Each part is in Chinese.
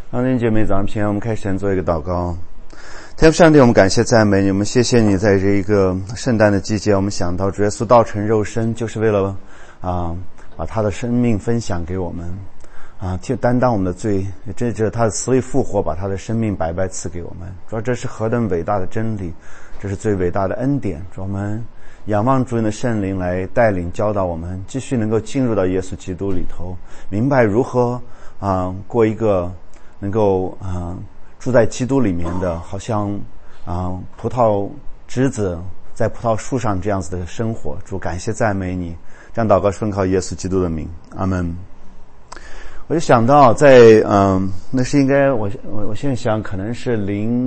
弟兄姐妹早上平安，我们开始做一个祷告。天父上帝，我们感谢赞美你，我们谢谢你在这一个圣诞的季节，我们想到主耶稣道成肉身，就是为了把他的生命分享给我们去担当我们的罪，这是他的死里复活，把他的生命白白赐给我们。主要这是何等伟大的真理，这是最伟大的恩典。主，我们仰望主你的圣灵来带领教导我们，继续能够进入到耶稣基督里头，明白如何过一个能够住在基督里面的，好像葡萄枝子在葡萄树上这样子的生活。主，感谢赞美你，这样祷告顺靠耶稣基督的名，阿们。我就想到在那是应该我现在想可能是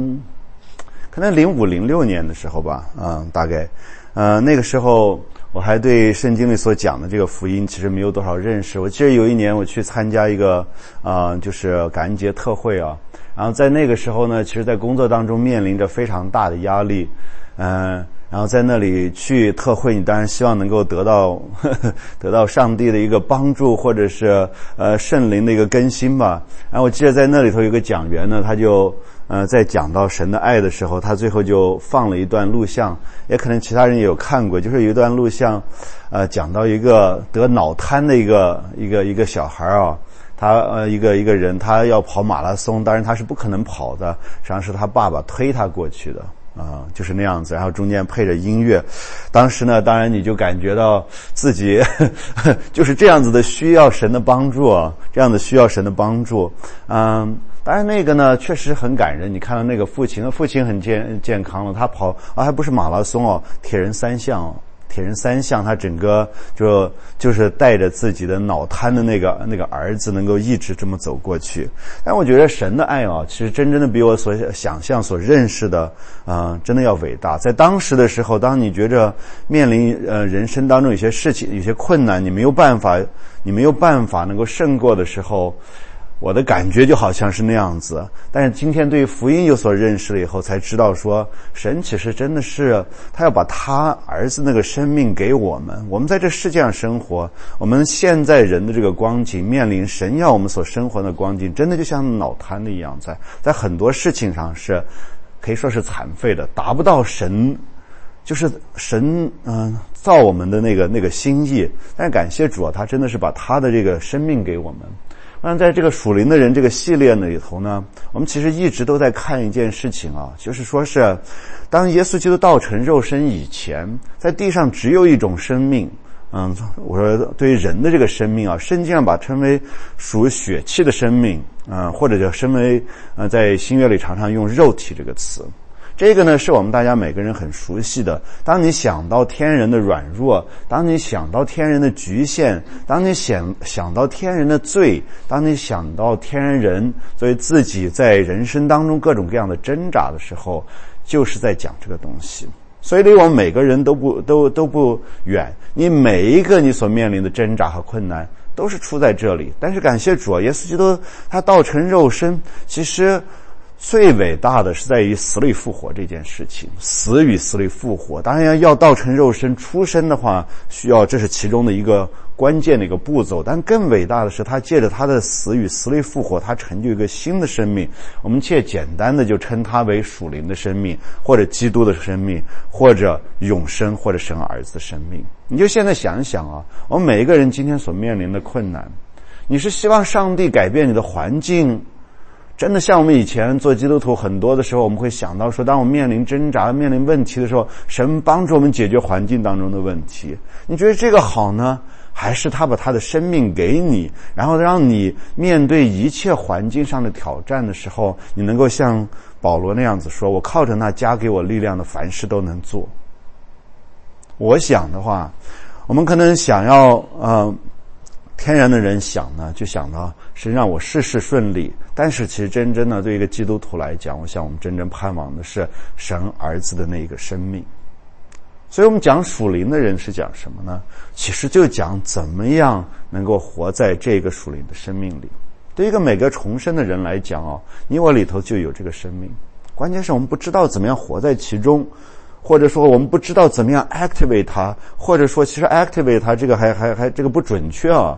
05、06年的时候吧，大概那个时候我还对圣经里所讲的这个福音其实没有多少认识。我记得有一年我去参加一个就是感恩节特会啊，然后在那个时候呢，其实在工作当中面临着非常大的压力，然后在那里去特会，你当然希望能够得到上帝的一个帮助，或者是圣灵的一个更新吧。然后我记得在那里头有个讲员呢，他就在讲到神的爱的时候，他最后就放了一段录像，也可能其他人也有看过，就是有一段录像讲到一个得脑瘫的一个小孩啊，他一个人他要跑马拉松，当然他是不可能跑的，实际上是他爸爸推他过去的就是那样子，然后中间配着音乐。当时呢，当然你就感觉到自己就是这样子的需要神的帮助这样的需要神的帮助。当然那个呢确实很感人，你看到那个父亲很健康了，他跑还不是马拉松铁人三项他整个就是带着自己的脑瘫的那个儿子能够一直这么走过去。但我觉得神的爱其实真正的比我所想象所认识的真的要伟大。在当时的时候，当你觉着面临人生当中有些事情有些困难，你没有办法能够胜过的时候，我的感觉就好像是那样子。但是今天对福音有所认识了以后，才知道说神其实真的是他要把他儿子那个生命给我们。我们在这世界上生活，我们现在人的这个光景，面临神要我们所生活的光景，真的就像脑瘫的一样，在很多事情上是可以说是残废的，达不到神就是神造我们的那个心意。但是感谢主他真的是把他的这个生命给我们。在这个属灵的人这个系列里头呢，我们其实一直都在看一件事情就是说是当耶稣基督道成肉身以前，在地上只有一种生命。我说对于人的这个生命圣经上把称为属于血气的生命，或者叫称为在新约里常常用肉体这个词。这个呢是我们大家每个人很熟悉的。当你想到天人的软弱，当你想到天人的局限，当你想到天人的罪，当你想到天人作为自己在人生当中各种各样的挣扎的时候，就是在讲这个东西。所以离我们每个人都不远，你每一个你所面临的挣扎和困难都是出在这里。但是感谢主耶稣基督他道成肉身，其实最伟大的是在于死里复活这件事情。死与死里复活，当然要道成肉身出生的话，需要这是其中的一个关键的一个步骤。但更伟大的是他借着他的死与死里复活，他成就一个新的生命。我们简单的就称他为属灵的生命，或者基督的生命，或者永生，或者神儿子的生命。你就现在想一想我们每一个人今天所面临的困难，你是希望上帝改变你的环境？真的像我们以前做基督徒很多的时候，我们会想到说，当我们面临挣扎面临问题的时候，神帮助我们解决环境当中的问题。你觉得这个好呢，还是他把他的生命给你，然后让你面对一切环境上的挑战的时候，你能够像保罗那样子说，我靠着那加给我力量的凡事都能做。我想的话，我们可能想要天然的人想呢，就想到是让我事事顺利。但是其实真正的对一个基督徒来讲，我想我们真正盼望的是神儿子的那一个生命。所以我们讲属灵的人是讲什么呢？其实就讲怎么样能够活在这个属灵的生命里。对一个每个重生的人来讲你我里头就有这个生命，关键是我们不知道怎么样活在其中，或者说我们不知道怎么样 activate 它，或者说其实 activate 它这个还这个不准确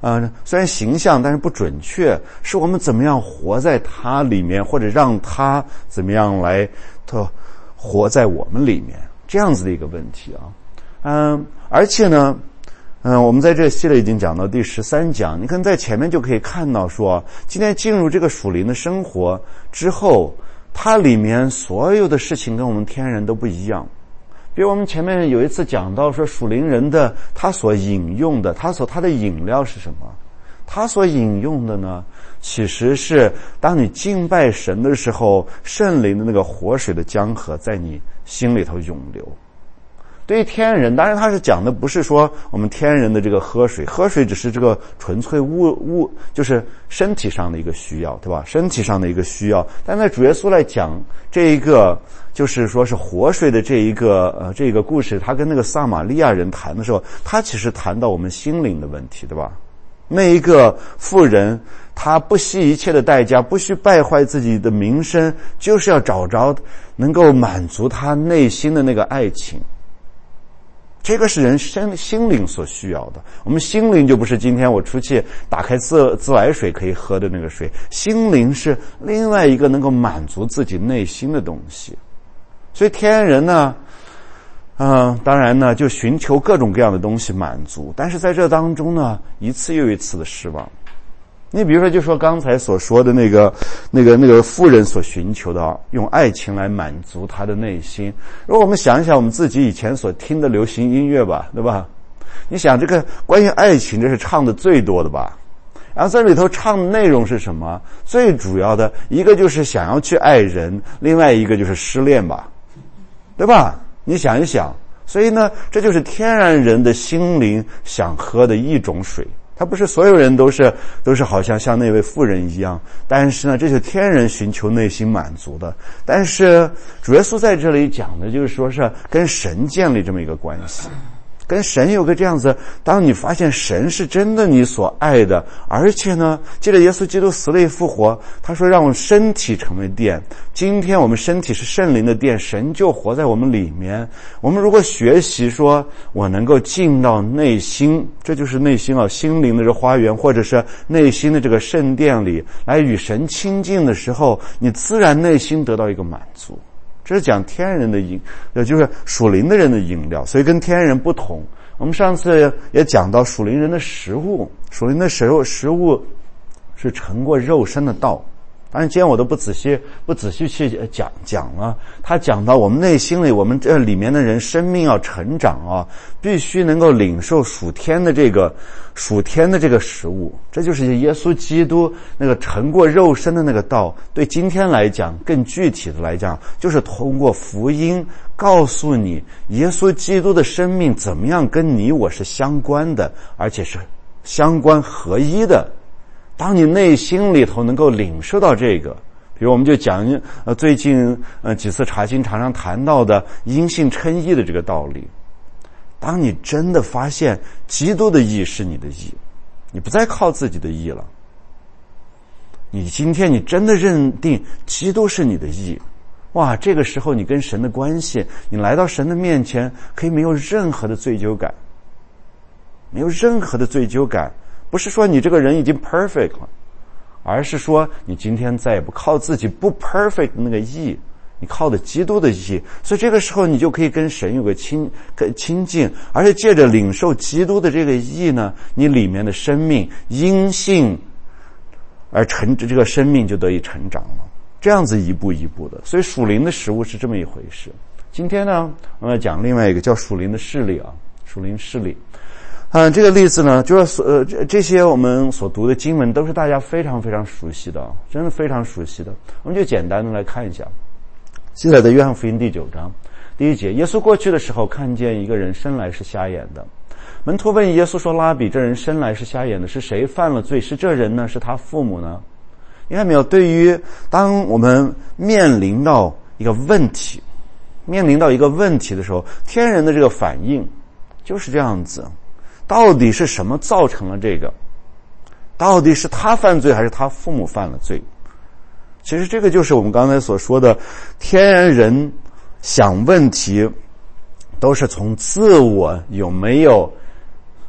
虽然形象，但是不准确，是我们怎么样活在它里面，或者让它怎么样来活在我们里面，这样子的一个问题啊。而且呢，我们在这系列已经讲到第13讲，你看在前面就可以看到说，今天进入这个属灵的生活之后，它里面所有的事情跟我们天然都不一样。比如我们前面有一次讲到说，属灵人的他所饮用的，他的饮料是什么？他所饮用的呢，其实是当你敬拜神的时候，圣灵的那个活水的江河在你心里头涌流。对于天然人，当然他是讲的不是说我们天然的这个喝水只是这个纯粹就是身体上的一个需要，对吧？身体上的一个需要。但在主耶稣来讲这一个就是说是活水的这一个故事，他跟那个撒玛利亚人谈的时候，他其实谈到我们心灵的问题，对吧？那一个妇人，她不惜一切的代价，不惜败坏自己的名声，就是要找着能够满足她内心的那个爱情。这个是人心灵所需要的。我们心灵就不是今天我出去打开自来水可以喝的那个水，心灵是另外一个能够满足自己内心的东西。所以天然人呢，当然呢就寻求各种各样的东西满足，但是在这当中呢，一次又一次的失望。你比如说，就说刚才所说的那个妇人所寻求的，用爱情来满足她的内心。如果我们想一想我们自己以前所听的流行音乐吧，对吧？你想这个关于爱情，这是唱的最多的吧？然后在里头唱的内容是什么？最主要的一个就是想要去爱人，另外一个就是失恋吧，对吧？你想一想，所以呢，这就是天然人的心灵想喝的一种水。他不是所有人都是好像那位妇人一样，但是呢，这是天人寻求内心满足的。但是主耶稣在这里讲的就是说是跟神建立这么一个关系，跟神有个这样子，当你发现神是真的你所爱的，而且呢，借着耶稣基督死里复活，他说让我们身体成为殿。今天我们身体是圣灵的殿，神就活在我们里面。我们如果学习说我能够进到内心，这就是内心心灵的这花园，或者是内心的这个圣殿里来与神亲近的时候，你自然内心得到一个满足。这是讲天然人的就是属灵的人的饮料，所以跟天然人不同。我们上次也讲到属灵人的食物，属灵的食物是成过肉身的道。当然今天我都不仔细去讲了。他讲到我们内心里，我们这里面的人生命要成长必须能够领受属天的这个食物。这就是耶稣基督那个成过肉身的那个道。对今天来讲，更具体的来讲，就是通过福音告诉你耶稣基督的生命怎么样跟你我是相关的，而且是相关合一的。当你内心里头能够领受到这个，比如我们就讲最近几次查经常常谈到的因信称义的这个道理。当你真的发现基督的义是你的义，你不再靠自己的义了，你今天你真的认定基督是你的义，哇，这个时候你跟神的关系，你来到神的面前可以没有任何的罪疚感，没有任何的罪疚感。不是说你这个人已经 perfect 了，而是说你今天再也不靠自己不 perfect 的那个义，你靠的基督的义。所以这个时候你就可以跟神有个亲近，而且借着领受基督的这个义呢，你里面的生命因信而这个生命就得以成长了。这样子一步一步的，所以属灵的食物是这么一回事。今天呢，我们要讲另外一个叫属灵的势力属灵势力。这个例子呢，就是这些我们所读的经文都是大家非常非常熟悉的，真的非常熟悉的。我们就简单的来看一下，记载在约翰福音第9章第1节，耶稣过去的时候，看见一个人生来是瞎眼的。门徒问耶稣说：“拉比，这人生来是瞎眼的，是谁犯了罪？是这人呢？是他父母呢？”你看没有？对于当我们面临到一个问题的时候，天人的这个反应就是这样子。到底是什么造成了这个？到底是他犯罪还是他父母犯了罪？其实这个就是我们刚才所说的，天然人想问题都是从自我有没有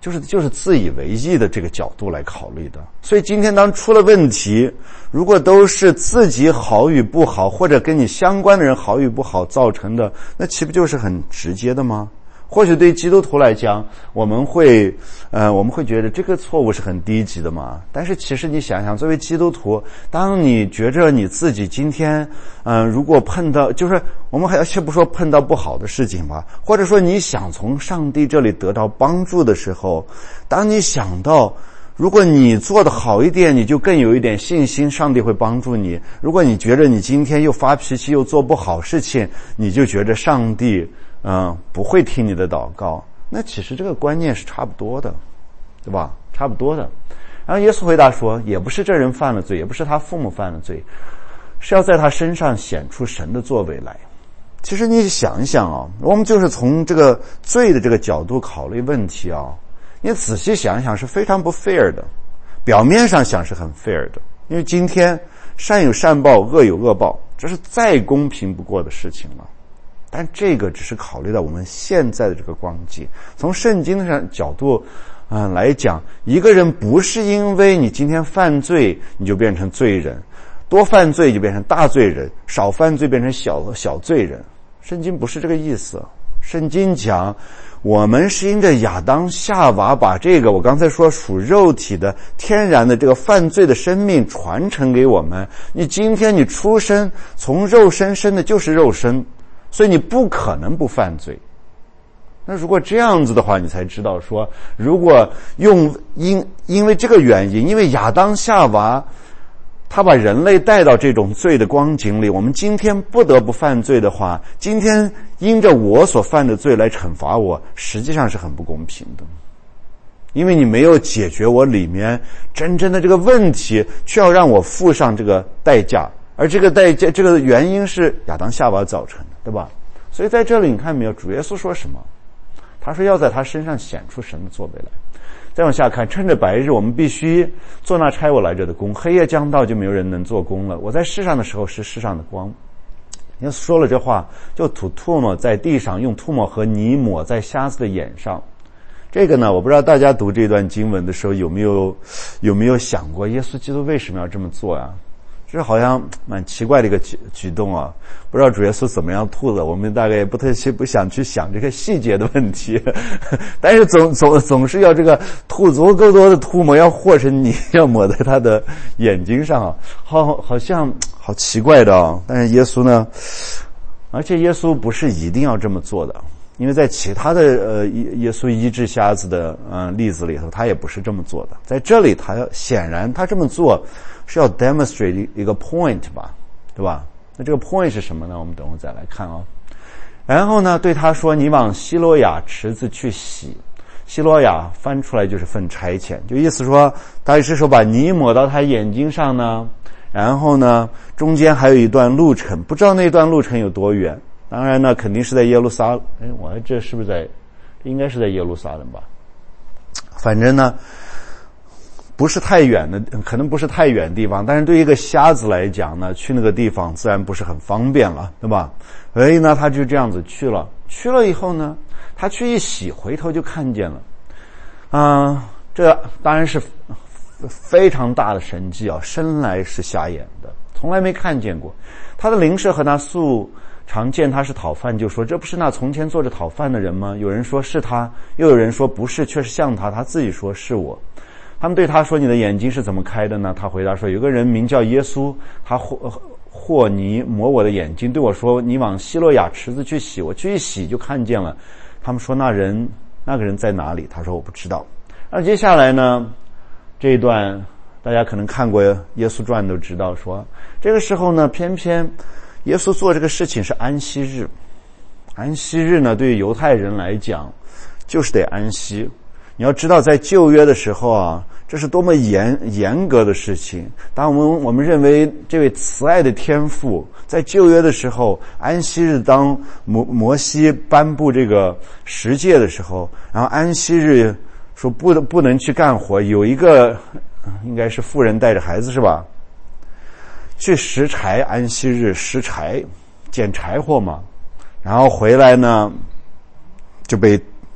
就是自以为意的这个角度来考虑的。所以今天当出了问题，如果都是自己好与不好，或者跟你相关的人好与不好造成的，那岂不就是很直接的吗？或许对基督徒来讲，我们会觉得这个错误是很低级的嘛。但是其实你想想，作为基督徒，当你觉着你自己今天如果碰到，就是我们还要先不说碰到不好的事情吧，或者说你想从上帝这里得到帮助的时候，当你想到如果你做得好一点，你就更有一点信心上帝会帮助你。如果你觉得你今天又发脾气又做不好事情，你就觉得上帝不会听你的祷告，那其实这个观念是差不多的，对吧？差不多的。然后耶稣回答说，也不是这人犯了罪，也不是他父母犯了罪，是要在他身上显出神的作为来。其实你想一想啊，我们就是从这个罪的这个角度考虑问题啊，你仔细想一想是非常不 fair 的。表面上想是很 fair 的，因为今天善有善报，恶有恶报，这是再公平不过的事情了。但这个只是考虑到我们现在的这个光景，从圣经上角度来讲，一个人不是因为你今天犯罪你就变成罪人，多犯罪就变成大罪人，少犯罪变成小罪人。圣经不是这个意思。圣经讲我们是因着亚当夏娃把这个我刚才说属肉体的天然的这个犯罪的生命传承给我们。你今天你出生从肉身生的就是肉身，所以你不可能不犯罪。那如果这样子的话，你才知道说，如果因为这个原因，因为亚当夏娃他把人类带到这种罪的光景里，我们今天不得不犯罪的话，今天因着我所犯的罪来惩罚我，实际上是很不公平的。因为你没有解决我里面真正的这个问题，却要让我付上这个代价，而这个代价这个原因是亚当夏娃造成的，对吧？所以在这里你看没有，主耶稣说什么？他说要在他身上显出神的作为来。再往下看，趁着白日我们必须做那差我来着的工，黑夜将到就没有人能做工了。我在世上的时候是世上的光。耶稣说了这话，就吐唾沫在地上，用唾沫和泥抹在瞎子的眼上。这个呢，我不知道大家读这段经文的时候有没有想过，耶稣基督为什么要这么做呀？这好像蛮奇怪的一个举动啊！不知道主耶稣怎么样吐的，我们大概也不想去想这个细节的问题，但是总是要这个吐足够多的唾沫，要和成泥，要抹在他的眼睛上啊，好像好奇怪的啊！但是耶稣呢，而且耶稣不是一定要这么做的，因为在其他的耶稣医治瞎子的例子里头，他也不是这么做的。在这里显然他这么做是要 demonstrate 一个 point 吧，对吧？那这个 point 是什么呢？我们等会再来看啊。然后呢，对他说，你往西罗亚池子去洗。西罗亚翻出来就是份差遣，就意思说他是说把泥抹到他眼睛上呢，然后呢中间还有一段路程，不知道那段路程有多远。当然呢肯定是在耶路撒冷，这是不是应该是在耶路撒冷吧？反正呢不是太远的，可能不是太远的地方，但是对于一个瞎子来讲呢，去那个地方自然不是很方便了，对吧？所以呢他就这样子去了以后呢，他去一洗，回头就看见了这当然是非常大的神迹啊，生来是瞎眼的，从来没看见过。他的邻舍和那素常见他是讨饭，就说这不是那从前坐着讨饭的人吗？有人说是他，又有人说不是，却是像他。他自己说是我。他们对他说，你的眼睛是怎么开的呢？他回答说，有个人名叫耶稣，他和泥抹我的眼睛，对我说，你往西罗亚池子去洗。我去一洗就看见了。他们说那个人在哪里？他说我不知道。那接下来呢，这一段大家可能看过耶稣传都知道，说这个时候呢，偏偏耶稣做这个事情是安息日。安息日呢，对于犹太人来讲就是得安息。你要知道在旧约的时候啊，这是多么严格的事情。当我们认为这位慈爱的天父在旧约的时候，安息日当摩西颁布这个十诫的时候，然后安息日说不能去干活，有一个应该是妇人带着孩子是吧，去拾柴，安息日拾柴捡柴火嘛，然后回来呢就被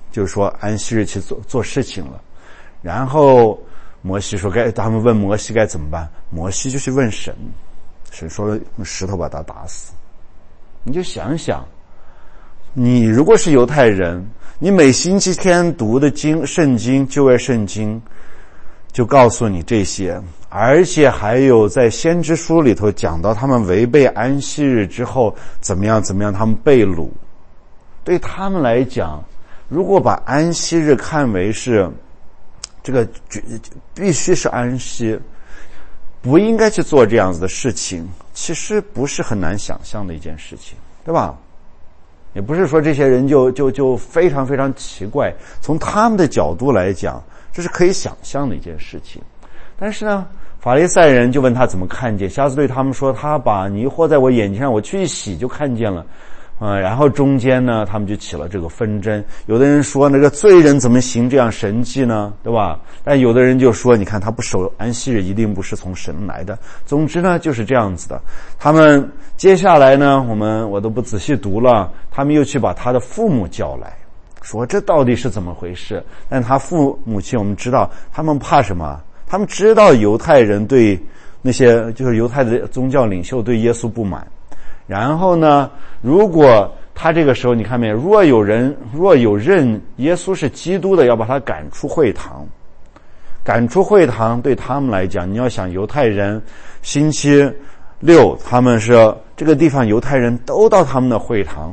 就是说安息日去做事情了。然后摩西说他们问摩西该怎么办，摩西就去问神，神说用石头把他打死。你就想想，你如果是犹太人，你每星期天读的圣经旧约圣经就告诉你这些，而且还有在先知书里头讲到他们违背安息日之后怎么样，他们被掳。对他们来讲，如果把安息日看为是这个必须是安息，不应该去做这样子的事情，其实不是很难想象的一件事情，对吧？也不是说这些人就非常非常奇怪，从他们的角度来讲，这是可以想象的一件事情。但是呢，法利赛人就问他怎么看见，瞎子对他们说，他把泥和在我眼睛上，我去一洗就看见了。然后中间呢，他们就起了这个纷争。有的人说，那个罪人怎么行这样神迹呢，对吧？但有的人就说，你看他不守安息日，一定不是从神来的。总之呢，就是这样子的。他们接下来呢，我都不仔细读了，他们又去把他的父母叫来，说这到底是怎么回事？但他父母亲我们知道，他们怕什么？他们知道犹太人对那些就是犹太的宗教领袖对耶稣不满。然后呢，如果他这个时候你看没有，若有认耶稣是基督的，要把他赶出会堂。赶出会堂对他们来讲，你要想犹太人星期六他们是这个地方犹太人都到他们的会堂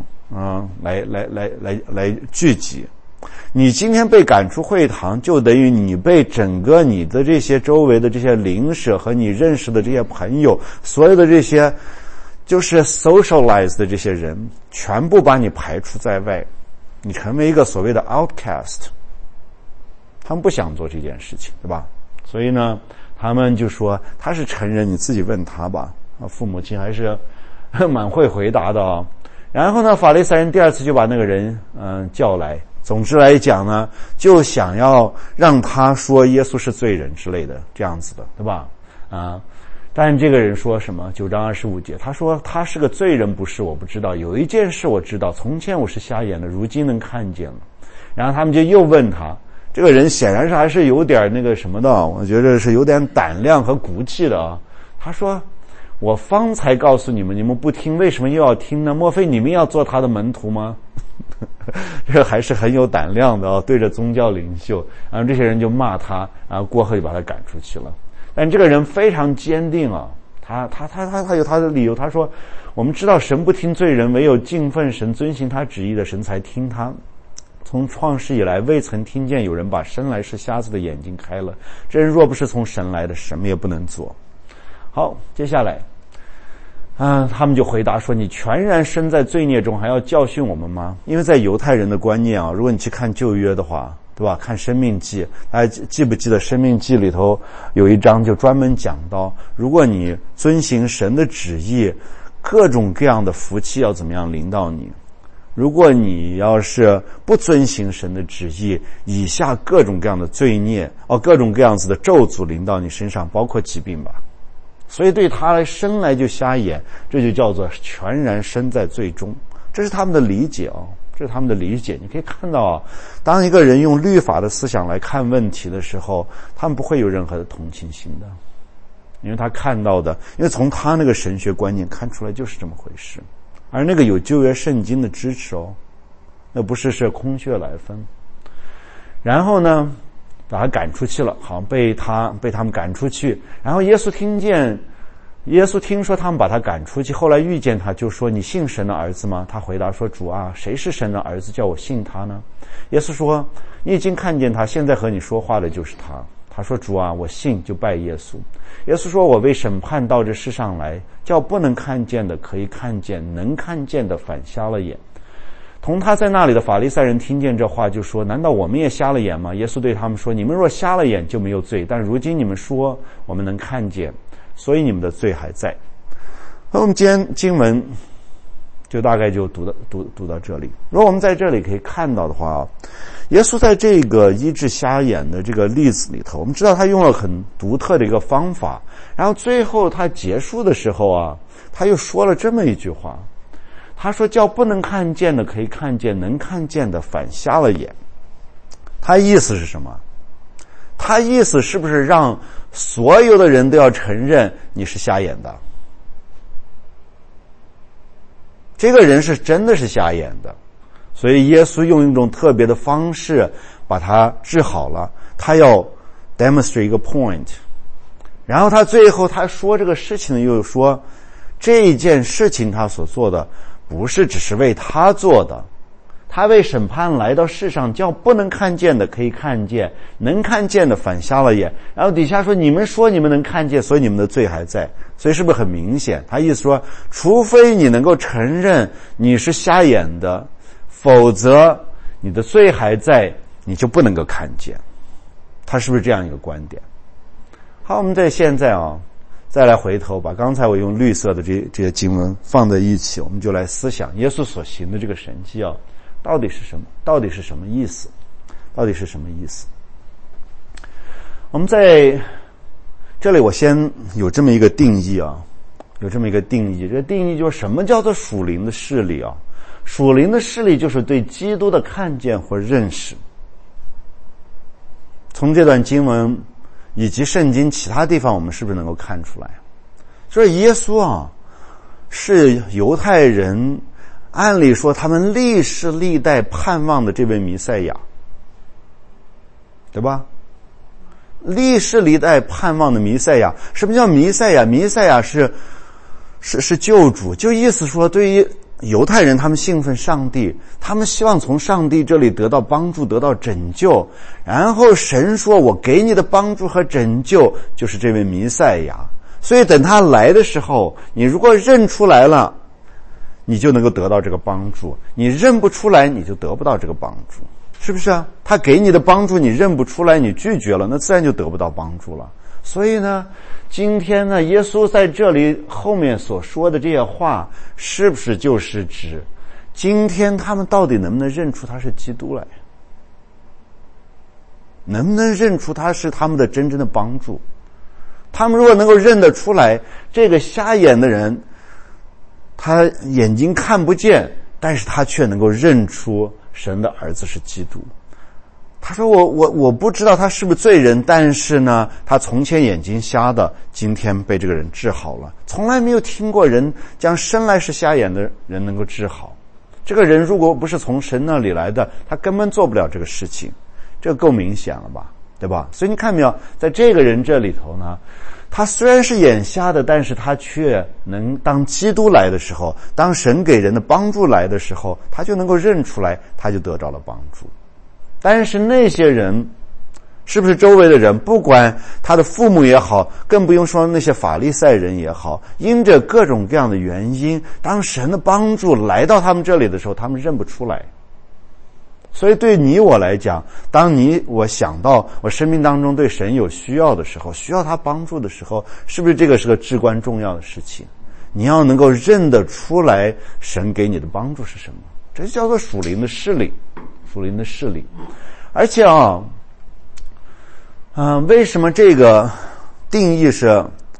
来聚集。你今天被赶出会堂，就等于你被整个你的这些周围的这些邻舍和你认识的这些朋友，所有的这些就是 socialize 的这些人，全部把你排除在外，你成为一个所谓的 outcast。他们不想做这件事情，对吧？所以呢，他们就说他是成人，你自己问他吧。父母亲还是蛮会回答的啊。然后呢，法利赛人第二次就把那个人叫来。总之来讲呢，就想要让他说耶稣是罪人之类的，这样子的，对吧？但这个人说什么？9章25节，他说他是个罪人，不是我不知道。有一件事我知道，从前我是瞎眼的，如今能看见了。然后他们就又问他，这个人显然是还是有点那个什么的，我觉得是有点胆量和骨气的啊。他说，我方才告诉你们，你们不听，为什么又要听呢？莫非你们要做他的门徒吗？这还是很有胆量的啊，对着宗教领袖。然后这些人就骂他，然后过后就把他赶出去了。但这个人非常坚定啊，他有他的理由。他说，我们知道神不听罪人，唯有敬奉神遵行他旨意的神才听他。从创世以来，未曾听见有人把生来是瞎子的眼睛开了。这人若不是从神来的，什么也不能做。好，接下来他们就回答说，你全然身在罪孽中，还要教训我们吗？因为在犹太人的观念啊，如果你去看旧约的话，对吧？看申命记，大家记不记得申命记里头有一章就专门讲到，如果你遵行神的旨意，各种各样的福气要怎么样临到你。如果你要是不遵行神的旨意，以下各种各样的罪孽各种各样子的咒诅临到你身上，包括疾病吧。所以对他来生来就瞎眼，这就叫做全然身在罪中。这是他们的理解啊，这是他们的理解。你可以看到啊，当一个人用律法的思想来看问题的时候，他们不会有任何的同情心的，因为他看到的，因为从他那个神学观念看出来就是这么回事。而那个有旧约圣经的支持那不是空穴来风。然后呢，把他赶出去了，好像被他们赶出去。然后耶稣听说他们把他赶出去，后来遇见他，就说，你信神的儿子吗？他回答说，主啊，谁是神的儿子，叫我信他呢？耶稣说，你已经看见他，现在和你说话的就是他。他说，主啊，我信，就拜耶稣。耶稣说，我为审判到这世上来，叫不能看见的可以看见，能看见的反瞎了眼。同他在那里的法利赛人听见这话，就说，难道我们也瞎了眼吗？耶稣对他们说，你们若瞎了眼就没有罪，但如今你们说我们能看见，所以你们的罪还在。那我们今天经文就大概就读到这里。如果我们在这里可以看到的话，耶稣在这个医治瞎眼的这个例子里头，我们知道他用了很独特的一个方法，然后最后他结束的时候他又说了这么一句话，他说，叫不能看见的可以看见，能看见的反瞎了眼。 他意思是什么？他意思是不是让所有的人都要承认你是瞎眼的？这个人是真的是瞎眼的，所以耶稣用一种特别的方式把他治好了。他要 demonstrate 一个 point， 然后他最后他说这个事情又说，这件事情他所做的不是只是为他做的，他为审判来到世上，叫不能看见的可以看见，能看见的反瞎了眼。然后底下说，你们说你们能看见，所以你们的罪还在。所以是不是很明显？他意思说，除非你能够承认你是瞎眼的，否则你的罪还在，你就不能够看见。他是不是这样一个观点？好，我们在现在再来回头把刚才我用绿色的这些经文放在一起，我们就来思想耶稣所行的这个神迹到底是什么？到底是什么意思？到底是什么意思？我们在这里我先有这么一个定义有这么一个定义。这个定义就是什么叫做属灵的视力属灵的视力就是对基督的看见或认识。从这段经文以及圣经其他地方，我们是不是能够看出来？就是耶稣是犹太人按理说他们历世历代盼望的这位弥赛亚，对吧？历世历代盼望的弥赛亚。什么叫弥赛亚？弥赛亚是救主，就意思说对于犹太人，他们信奉上帝，他们希望从上帝这里得到帮助，得到拯救。然后神说，我给你的帮助和拯救就是这位弥赛亚。所以等他来的时候，你如果认出来了，你就能够得到这个帮助，你认不出来，你就得不到这个帮助，是不是啊？他给你的帮助你认不出来，你拒绝了，那自然就得不到帮助了。所以呢，今天呢，耶稣在这里后面所说的这些话，是不是就是指今天他们到底能不能认出他是基督来？能不能认出他是他们的真正的帮助？他们如果能够认得出来，这个瞎眼的人他眼睛看不见，但是他却能够认出神的儿子是基督。他说我不知道他是不是罪人，但是呢，他从前眼睛瞎的，今天被这个人治好了。从来没有听过人将生来是瞎眼的人能够治好。这个人如果不是从神那里来的，他根本做不了这个事情。这个够明显了吧？对吧？所以你看没有，在这个人这里头呢，他虽然是眼瞎的，但是他却能当基督来的时候，当神给人的帮助来的时候，他就能够认出来，他就得到了帮助。但是那些人，是不是周围的人，不管他的父母也好，更不用说那些法利赛人也好，因着各种各样的原因，当神的帮助来到他们这里的时候，他们认不出来。所以对你我来讲，当我想到我生命当中对神有需要的时候，需要他帮助的时候，是不是这个是个至关重要的事情？你要能够认得出来神给你的帮助是什么，这就叫做属灵的视力。属灵的视力。而且为什么这个定义是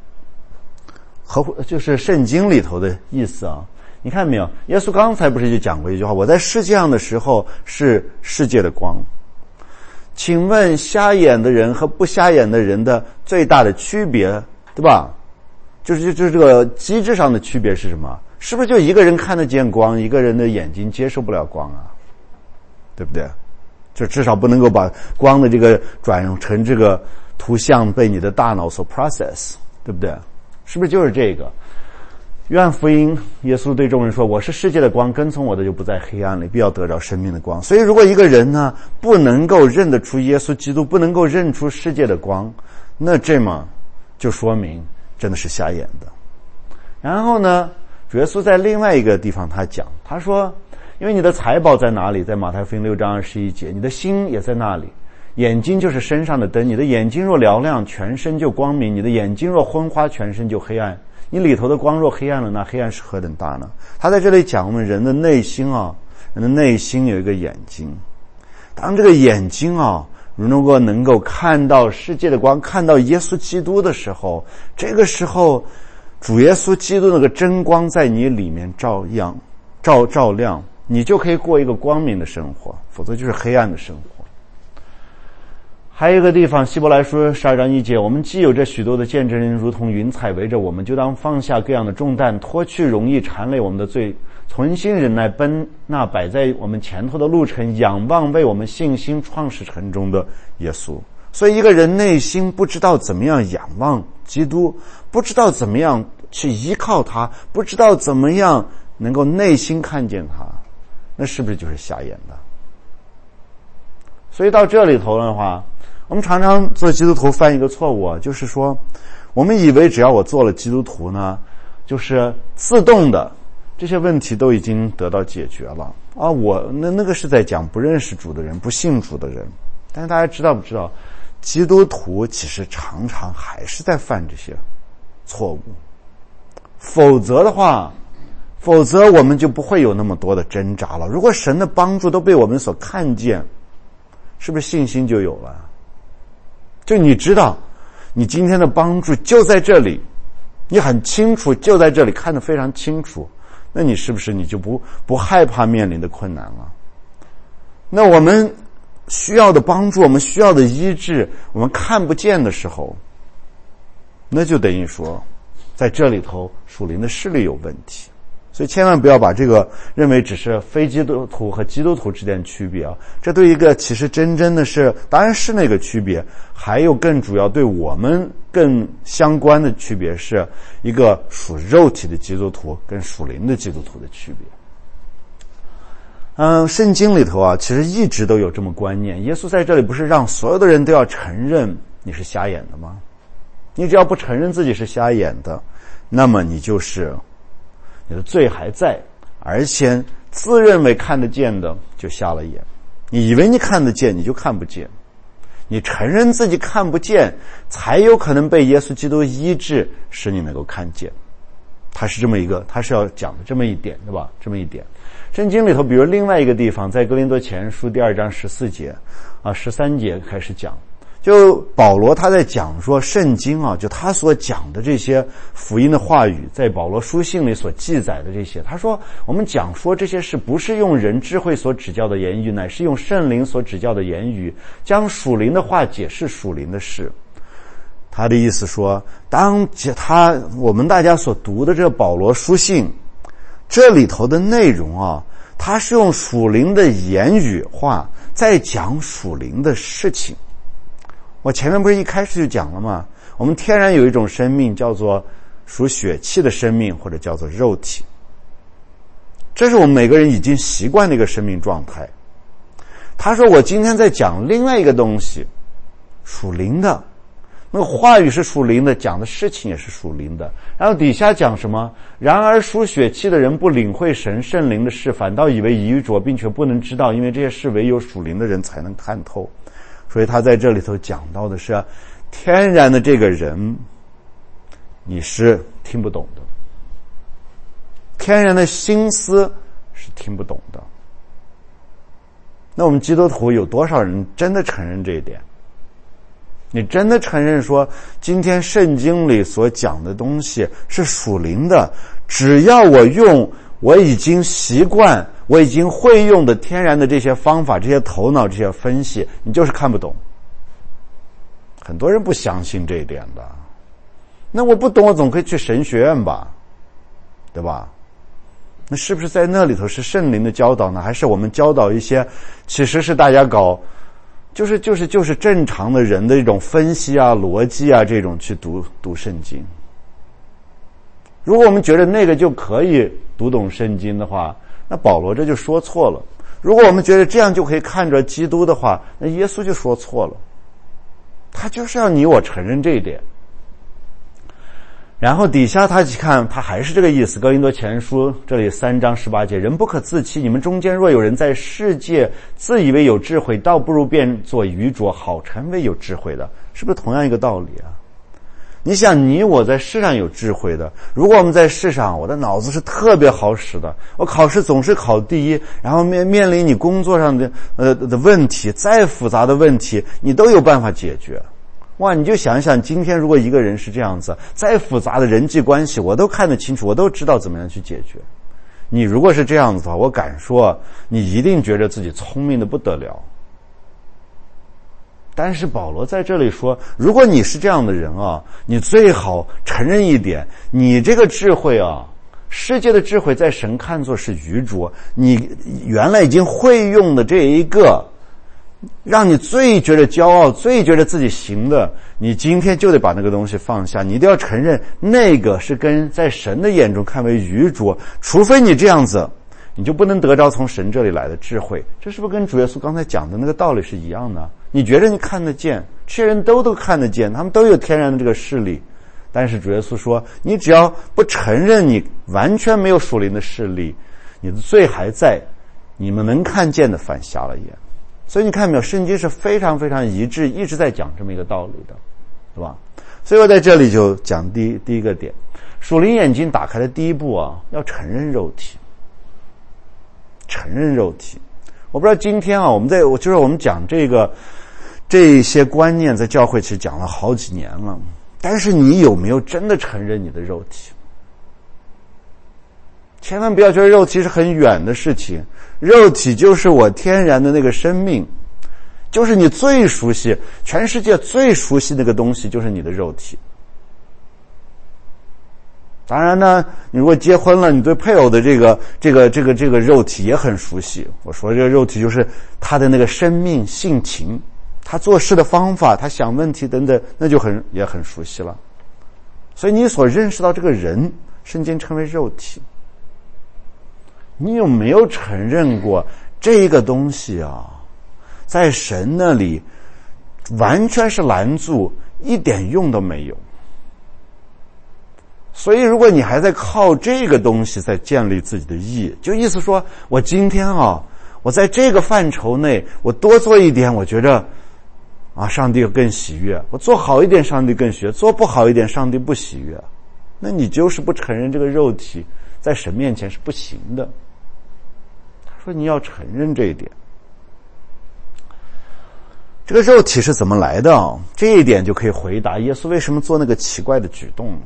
就是圣经里头的意思你看没有，耶稣刚才不是就讲过一句话，我在世界上的时候是世界的光。请问瞎眼的人和不瞎眼的人的最大的区别，对吧？就是这个机制上的区别是什么？是不是就一个人看得见光，一个人的眼睛接受不了光对不对？就至少不能够把光的这个转成这个图像被你的大脑所 process， 对不对？是不是就是这个？约翰福音，耶稣对众人说，我是世界的光，跟从我的就不在黑暗里，必要得着生命的光。所以如果一个人呢，不能够认得出耶稣基督，不能够认出世界的光，那这么就说明真的是瞎眼的。然后呢，主耶稣在另外一个地方他说，因为你的财宝在哪里，在马太福音6章21节，你的心也在那里。眼睛就是身上的灯，你的眼睛若嘹亮，全身就光明；你的眼睛若昏花，全身就黑暗。你里头的光若黑暗了，那黑暗是何等大呢？他在这里讲我们人的内心人的内心有一个眼睛。当这个眼睛如果能够看到世界的光，看到耶稣基督的时候，这个时候主耶稣基督那个真光在你里面照亮，你就可以过一个光明的生活，否则就是黑暗的生活。 还有一个地方，希伯来书12章1节，我们既有这许多的见证人，如同云彩围着我们，就当放下各样的重担，脱去容易缠累我们的罪，存心忍耐，奔那摆在我们前头的路程，仰望为我们信心创始成终的耶稣。所以一个人内心不知道怎么样仰望基督，不知道怎么样去依靠他，不知道怎么样能够内心看见他，那是不是就是瞎眼的？所以到这里头的话，我们常常做基督徒犯一个错误，就是说我们以为只要我做了基督徒呢，就是自动的这些问题都已经得到解决了啊！我那个是在讲不认识主的人，不信主的人。但是大家知道不知道，基督徒其实常常还是在犯这些错误，否则我们就不会有那么多的挣扎了。如果神的帮助都被我们所看见，是不是信心就有了？就你知道你今天的帮助就在这里，你很清楚就在这里，看得非常清楚，那你是不是你就不害怕面临的困难了？那我们需要的帮助，我们需要的医治，我们看不见的时候，那就等于说在这里头属灵的势力有问题。所以千万不要把这个认为只是非基督徒和基督徒之间的区别啊，这对一个其实真的是，当然是那个区别，还有更主要对我们更相关的区别，是一个属肉体的基督徒跟属灵的基督徒的区别。圣经里头啊，其实一直都有这么观念。耶稣在这里不是让所有的人都要承认你是瞎眼的吗？你只要不承认自己是瞎眼的，那么你的罪还在，而且自认为看得见的就瞎了眼。你以为你看得见，你就看不见。你承认自己看不见，才有可能被耶稣基督医治，使你能够看见。他是要讲的这么一点，对吧？这么一点。圣经里头，比如另外一个地方，在哥林多前书2章14节13节开始讲，就保罗他在讲说圣经啊，就他所讲的这些福音的话语，在保罗书信里所记载的这些，他说我们讲说这些事不是用人智慧所指教的言语，乃是用圣灵所指教的言语，将属灵的话解释属灵的事。他的意思说，我们大家所读的这保罗书信，这里头的内容啊，他是用属灵的言语话在讲属灵的事情。我前面不是一开始就讲了吗？我们天然有一种生命叫做属血气的生命，或者叫做肉体，这是我们每个人已经习惯的一个生命状态。他说我今天在讲另外一个东西，属灵的，那个话语是属灵的，讲的事情也是属灵的。然后底下讲什么？然而属血气的人不领会神圣灵的事，反倒以为愚拙，并且不能知道，因为这些事唯有属灵的人才能看透。所以他在这里头讲到的是，天然的这个人你是听不懂的，天然的心思是听不懂的。那我们基督徒有多少人真的承认这一点？你真的承认说今天圣经里所讲的东西是属灵的，只要我用我已经习惯我已经会用的天然的这些方法，这些头脑，这些分析，你就是看不懂。很多人不相信这一点的。那我不懂，我总可以去神学院吧，对吧？那是不是在那里头是圣灵的教导呢？还是我们教导一些其实是大家搞就是正常的人的一种分析啊、逻辑啊，这种去读圣经？如果我们觉得那个就可以读懂圣经的话，那保罗这就说错了。如果我们觉得这样就可以看着基督的话，那耶稣就说错了。他就是要你我承认这一点。然后底下他去看，他还是这个意思。哥林多前书这里3章18节，人不可自欺，你们中间若有人在世界自以为有智慧，倒不如变作愚拙，好成为有智慧的。是不是同样一个道理啊？你想，你我在世上有智慧的，如果我们在世上，我的脑子是特别好使的，我考试总是考第一，然后面临你工作上的问题，再复杂的问题你都有办法解决。哇，你就想想，今天如果一个人是这样子，再复杂的人际关系我都看得清楚，我都知道怎么样去解决。你如果是这样子的话，我敢说你一定觉得自己聪明的不得了。 但是保罗在这里说，如果你是这样的人啊，你最好承认一点，你这个智慧啊，世界的智慧在神看作是愚拙，你原来已经会用的这一个让你最觉得骄傲，最觉得自己行的，你今天就得把那个东西放下，你一定要承认那个是跟在神的眼中看为愚拙，除非你这样子，你就不能得着从神这里来的智慧。这是不是跟主耶稣刚才讲的那个道理是一样的？你觉得你看得见，这些人都看得见，他们都有天然的这个视力，但是主耶稣说，你只要不承认你完全没有属灵的视力，你的罪还在，你们能看见的反瞎了眼。所以你看没有，圣经是非常非常一致，一直在讲这么一个道理的，对吧？所以我在这里就讲第一个点，属灵眼睛打开的第一步啊，要承认肉体。承认肉体。我不知道今天啊，我们讲这些观念在教会其实讲了好几年了，但是你有没有真的承认你的肉体？千万不要觉得肉体是很远的事情，肉体就是我天然的那个生命，就是你最熟悉，全世界最熟悉那个东西就是你的肉体。当然呢，你如果结婚了，你对配偶的这个肉体也很熟悉。我说这个肉体就是他的那个生命性情，他做事的方法，他想问题等等，那就也很熟悉了。所以你所认识到这个人，圣经称为肉体。你有没有承认过这个东西啊，在神那里完全是拦阻，一点用都没有？所以如果你还在靠这个东西在建立自己的义，就意思说我今天啊，我在这个范畴内我多做一点，我觉得啊上帝更喜悦，我做好一点上帝更喜悦，做不好一点上帝不喜悦，那你就是不承认这个肉体在神面前是不行的。他说你要承认这一点。这个肉体是怎么来的啊？这一点就可以回答耶稣为什么做那个奇怪的举动。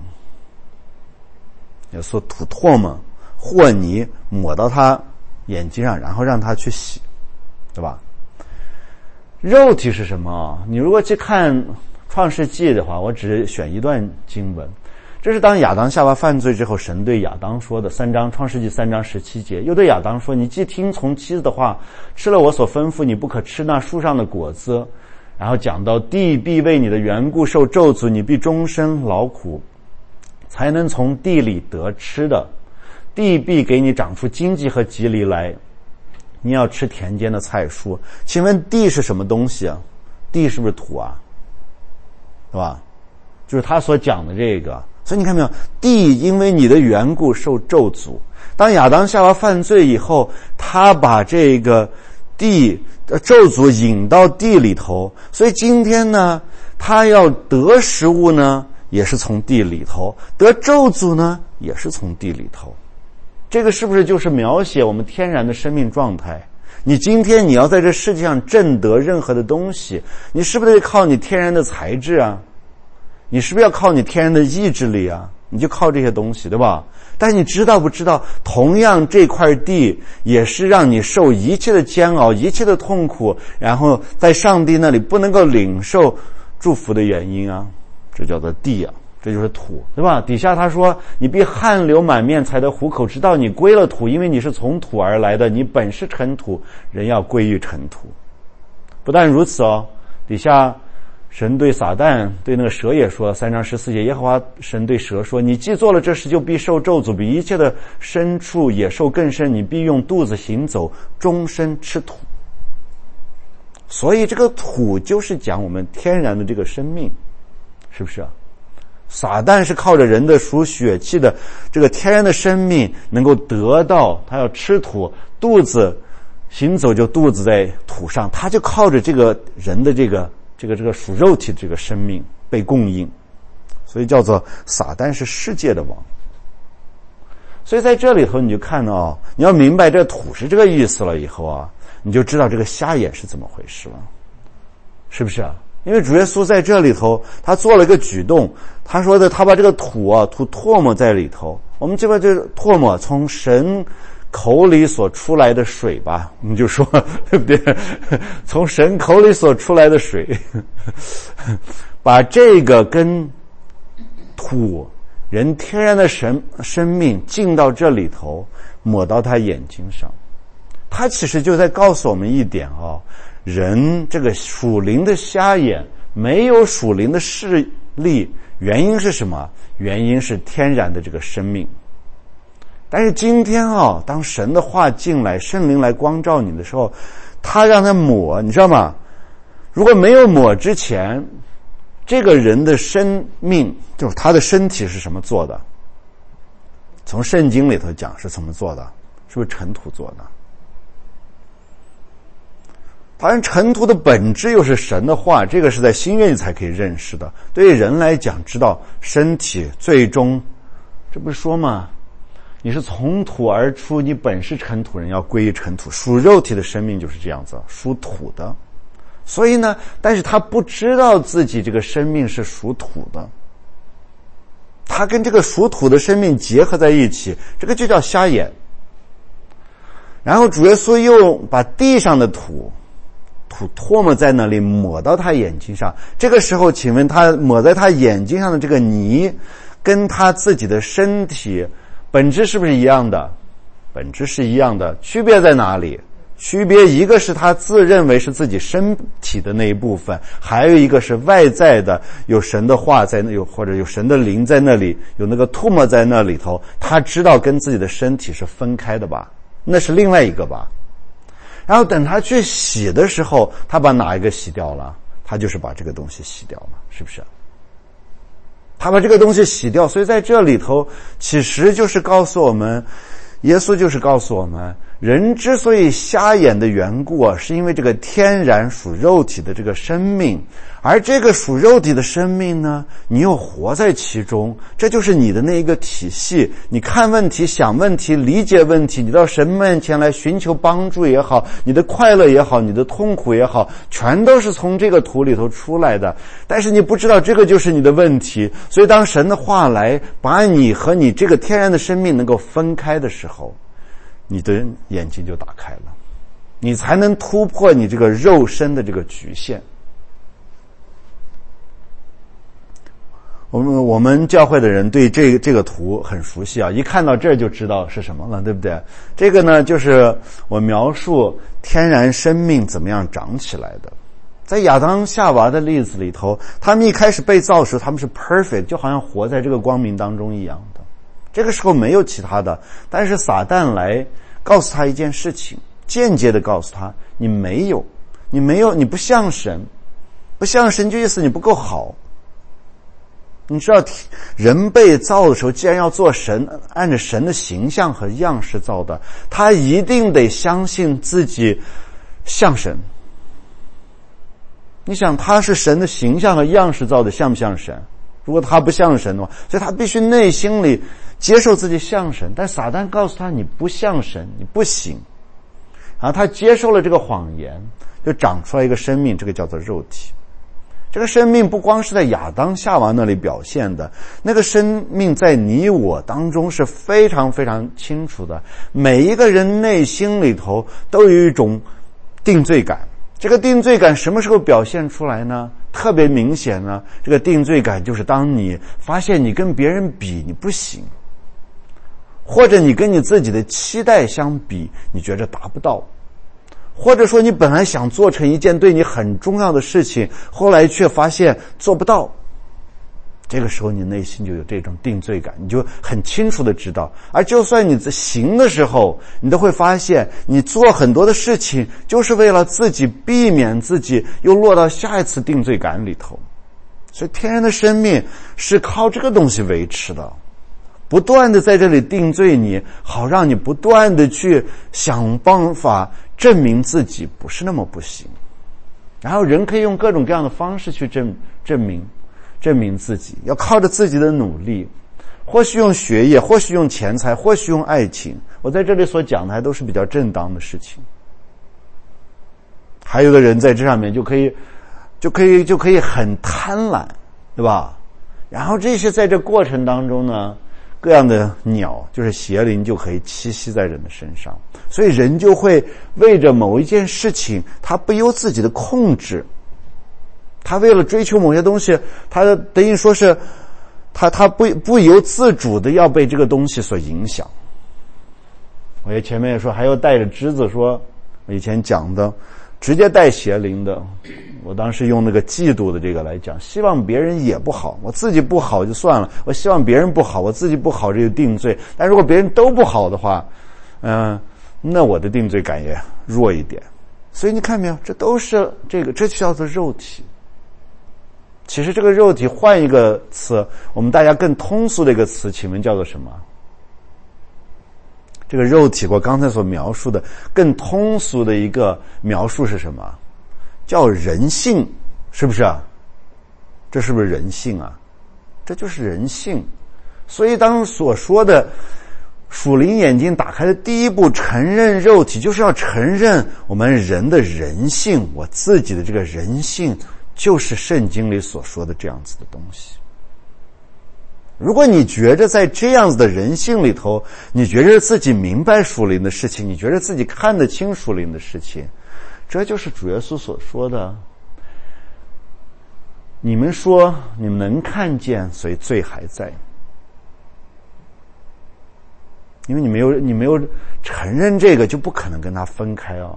耶稣吐唾沫和泥抹到他眼睛上，然后让他去洗，对吧？肉体是什么？你如果去看创世纪的话，我只选一段经文，这是当亚当夏娃犯罪之后，神对亚当说的创世纪3章17节，又对亚当说，你既听从妻子的话，吃了我所吩咐你不可吃那树上的果子，然后讲到地必为你的缘故受咒诅，你必终身劳苦，才能从地里得吃的，地必给你长出荆棘和棘藜来，你要吃田间的菜蔬。请问地是什么东西啊？地是不是土啊？对吧？就是他所讲的这个。所以你看没有，地因为你的缘故受咒诅。当亚当夏娃犯罪以后，他把这个地的咒诅引到地里头，所以今天呢，他要得食物呢也是从地里头，得咒诅呢也是从地里头。这个是不是就是描写我们天然的生命状态？你今天你要在这世界上挣得任何的东西，你是不是得靠你天然的才智啊？你是不是要靠你天然的意志力啊？你就靠这些东西，对吧？但你知道不知道，同样这块地也是让你受一切的煎熬，一切的痛苦，然后在上帝那里不能够领受祝福的原因啊。这叫做地啊，这就是土，对吧？底下他说，你必汗流满面才得糊口，直到你归了土，因为你是从土而来的，你本是尘土，人要归于尘土。不但如此哦，底下神对撒旦对那个蛇也说，3章14节，耶和华神对蛇说，你既做了这事，就必受咒诅，比一切的牲畜野兽更甚，你必用肚子行走，终身吃土。所以这个土就是讲我们天然的这个生命，是不是啊？撒旦是靠着人的属血气的这个天然的生命能够得到，他要吃土，肚子行走就肚子在土上，他就靠着这个人的这个属肉体的这个生命被供应，所以叫做撒旦是世界的王。所以在这里头你就看到，你要明白这土是这个意思了以后啊，你就知道这个瞎眼是怎么回事了，是不是啊？因为主耶稣在这里头他做了一个举动，他说的他把这个土啊吐唾沫在里头。我们这边这唾沫从神口里所出来的水吧，我们就说，对不对？从神口里所出来的水，把这个跟土人天然的生命进到这里头，抹到他眼睛上。他其实就在告诉我们一点人这个属灵的瞎眼，没有属灵的视力，原因是什么？原因是天然的这个生命。但是今天当神的话进来，圣灵来光照你的时候，他让他抹，你知道吗？如果没有抹之前，这个人的生命，就是他的身体是什么做的？从圣经里头讲是怎么做的？是不是尘土做的？当然尘土的本质又是神的话，这个是在新约里才可以认识的。对于人来讲，知道身体最终，这不是说吗？你是从土而出，你本是尘土人，要归于尘土。属肉体的生命就是这样子，属土的。所以呢，但是他不知道自己这个生命是属土的，他跟这个属土的生命结合在一起，这个就叫瞎眼。然后主耶稣又把地上的土唾沫在那里抹到他眼睛上，这个时候请问他抹在他眼睛上的这个泥跟他自己的身体本质是不是一样的？本质是一样的，区别在哪里？区别一个是他自认为是自己身体的那一部分，还有一个是外在的，有神的话在那，或者有神的灵在那里，有那个唾沫在那里头，他知道跟自己的身体是分开的吧？那是另外一个吧。然后等他去洗的时候，他把哪一个洗掉了？他就是把这个东西洗掉了，是不是？他把这个东西洗掉，所以在这里头其实就是告诉我们，耶稣就是告诉我们，人之所以瞎眼的缘故是因为这个天然属肉体的这个生命，而这个属肉体的生命呢，你又活在其中，这就是你的那一个体系。你看问题、想问题、理解问题，你到神面前来寻求帮助也好，你的快乐也好，你的痛苦也好，全都是从这个土里头出来的。但是你不知道这个就是你的问题，所以当神的话来把你和你这个天然的生命能够分开的时候，你的眼睛就打开了，你才能突破你这个肉身的这个局限。我们教会的人对这个图很熟悉啊，一看到这儿就知道是什么了，对不对？这个呢，就是我描述天然生命怎么样长起来的。在亚当夏娃的例子里头，他们一开始被造时，他们是 perfect， 就好像活在这个光明当中一样的。这个时候没有其他的，但是撒旦来告诉他一件事情，间接的告诉他，你不像神，不像神就意思你不够好。你知道人被造的时候，既然要做神，按照神的形象和样式造的，他一定得相信自己像神。你想他是神的形象和样式造的，像不像神？如果他不像神的话，所以他必须内心里接受自己像神。但撒旦告诉他你不像神，你不行。然后他接受了这个谎言，就长出来一个生命，这个叫做肉体。这个生命不光是在亚当夏娃那里表现的，那个生命在你我当中是非常非常清楚的。每一个人内心里头都有一种定罪感，这个定罪感什么时候表现出来呢？特别明显呢，这个定罪感就是当你发现你跟别人比你不行，或者你跟你自己的期待相比，你觉得达不到，或者说你本来想做成一件对你很重要的事情，后来却发现做不到，这个时候你内心就有这种定罪感，你就很清楚的知道。而就算你在行的时候，你都会发现你做很多的事情就是为了自己避免自己又落到下一次定罪感里头。所以天然的生命是靠这个东西维持的，不断的在这里定罪你，好让你不断的去想办法证明自己不是那么不行。然后人可以用各种各样的方式去证明自己，要靠着自己的努力，或许用学业，或许用钱财，或许用爱情。我在这里所讲的还都是比较正当的事情。还有的人在这上面就可以很贪婪，对吧？然后这些在这过程当中呢， 各样的鸟，就是邪灵就可以栖息在人的身上，所以人就会为着某一件事情，他不由自己的控制，他为了追求某些东西，他等于说是他不由自主的要被这个东西所影响。我也前面也说，还要带着枝子，说我以前讲的直接带邪灵的，我当时用那个嫉妒的这个来讲，希望别人也不好，我自己不好就算了，我希望别人不好，我自己不好，这就定罪。但如果别人都不好的话，那我的定罪感也弱一点。所以你看没有，这都是这就叫做肉体。其实这个肉体换一个词，我们大家更通俗的一个词，请问叫做什么？这个肉体我刚才所描述的更通俗的一个描述是什么？叫人性，是不是啊？这是不是人性啊？这就是人性。所以当所说的属灵眼睛打开的第一步，承认肉体，就是要承认我们人的人性，我自己的这个人性就是圣经里所说的这样子的东西。如果你觉着在这样子的人性里头，你觉着自己明白属灵的事情，你觉着自己看得清属灵的事情，这就是主耶稣所说的，你们说你们能看见，所以罪还在。因为你没有承认这个，就不可能跟他分开啊。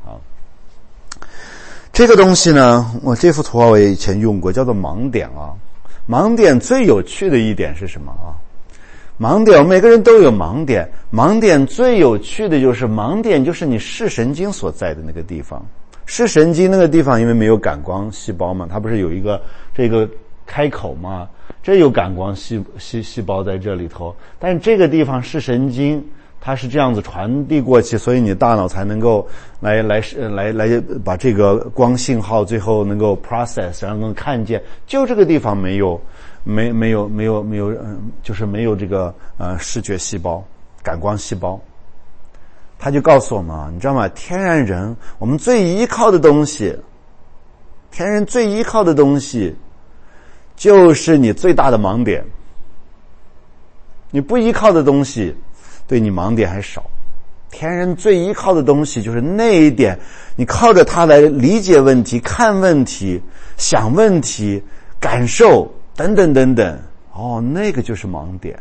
这个东西呢，我这幅图画我也以前用过，叫做盲点啊。盲点最有趣的一点是什么啊？盲点，每个人都有盲点。盲点最有趣的就是盲点，就是你视神经所在的那个地方。视神经那个地方，因为没有感光细胞嘛，它不是有一个这个开口嘛，这有感光细胞在这里头。但是这个地方视神经，它是这样子传递过去，所以你大脑才能够来把这个光信号最后能够 process， 然后能看见。就这个地方没有，就是没有这个视觉细胞、感光细胞。他就告诉我们啊，你知道吗？天然人，我们最依靠的东西，天人最依靠的东西，就是你最大的盲点。你不依靠的东西，对你盲点还少。天人最依靠的东西就是那一点，你靠着它来理解问题、看问题、想问题、感受等等等等。那个就是盲点。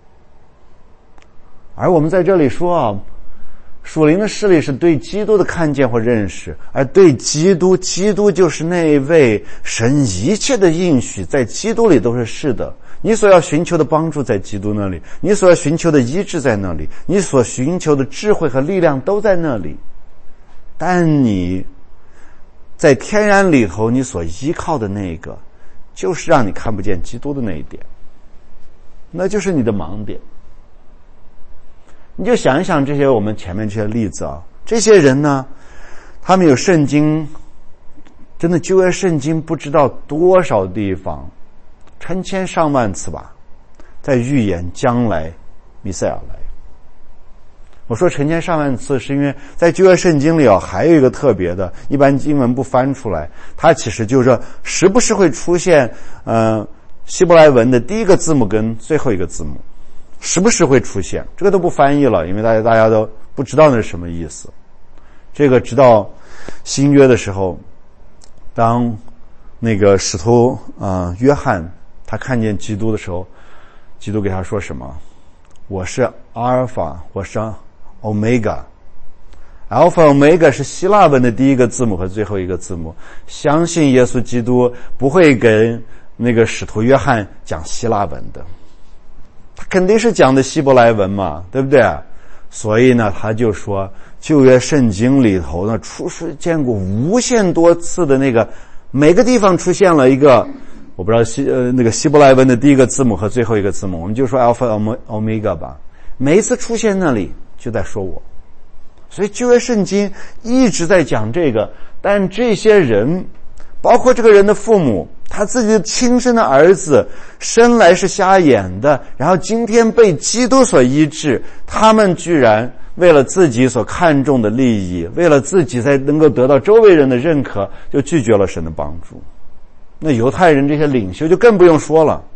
而我们在这里说啊，属灵的视力是对基督的看见或认识，而对基督就是那一位神一切的应许，在基督里都是是的。你所要寻求的帮助在基督那里，你所要寻求的医治在那里，你所寻求的智慧和力量都在那里。但你在天然里头，你所依靠的那个，就是让你看不见基督的那一点，那就是你的盲点。你就想一想这些我们前面这些例子啊，这些人呢，他们有圣经，真的旧约圣经不知道多少地方，成千上万次吧，在预言将来弥赛亚来。我说成千上万次是因为在旧约圣经里还有一个特别的，一般经文不翻出来，它其实就是时不时会出现希伯来文的第一个字母跟最后一个字母，时不时会出现，这个都不翻译了，因为大家都不知道那是什么意思。这个直到新约的时候，当那个使徒约翰他看见基督的时候，基督给他说什么？我是阿尔法，我是欧米伽。Alpha Omega 是希腊文的第一个字母和最后一个字母。相信耶稣基督不会跟那个使徒约翰讲希腊文的，他肯定是讲的希伯来文嘛，对不对？所以呢，他就说旧约圣经里头呢出现过无限多次的那个，每个地方出现了一个，我不知道那个希伯来文的第一个字母和最后一个字母，我们就说 Alpha Omega 吧。每一次出现那里就在说我。所以旧约圣经一直在讲这个，但这些人，包括这个人的父母，他自己的亲生的儿子生来是瞎眼的，然后今天被基督所医治，他们居然为了自己所看重的利益，为了自己才能够得到周围人的认可，就拒绝了神的帮助。那犹太人这些领袖就更不用说了，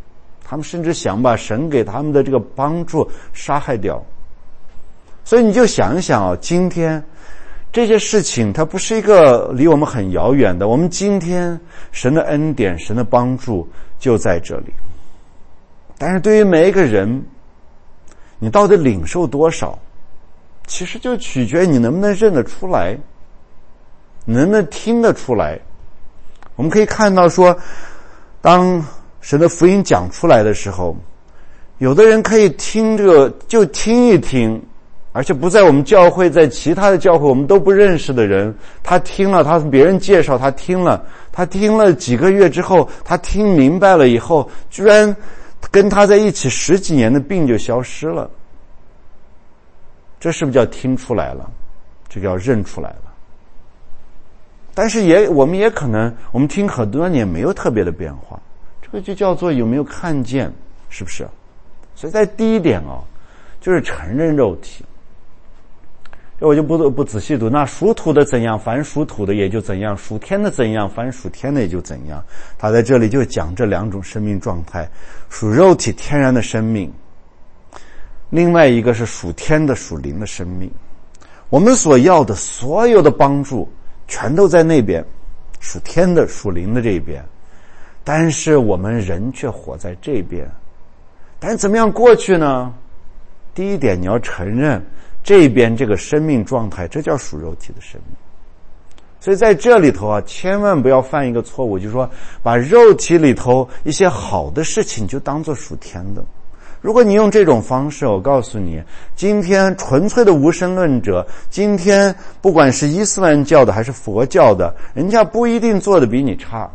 他们甚至想把神给他们的这个帮助杀害掉。所以你就想一想啊，今天这些事情它不是一个离我们很遥远的，我们今天神的恩典，神的帮助就在这里。但是对于每一个人，你到底领受多少，其实就取决于你能不能认得出来，你能不能听得出来。我们可以看到说，当神的福音讲出来的时候，有的人可以听这个就听一听，而且不在我们教会，在其他的教会我们都不认识的人，他听了，他别人介绍他听了几个月之后，他听明白了以后，居然跟他在一起10几年的病就消失了。这是不是叫听出来了？这叫认出来了。但是我们也可能，我们听很多年没有特别的变化，这个就叫做有没有看见，是不是？所以在第一点啊，就是承认肉体。我就不仔细读，那属土的怎样，凡属土的也就怎样；属天的怎样，凡属天的也就怎样。他在这里就讲这两种生命状态：属肉体天然的生命，另外一个是属天的属灵的生命。我们所要的所有的帮助全都在那边，属天的属灵的这一边，但是我们人却活在这边。但是怎么样过去呢？第一点，你要承认这边这个生命状态，这叫属肉体的生命。所以在这里头啊，千万不要犯一个错误，就是说把肉体里头一些好的事情就当作属天的。如果你用这种方式，我告诉你，今天纯粹的无神论者，今天不管是伊斯兰教的还是佛教的，人家不一定做的比你差，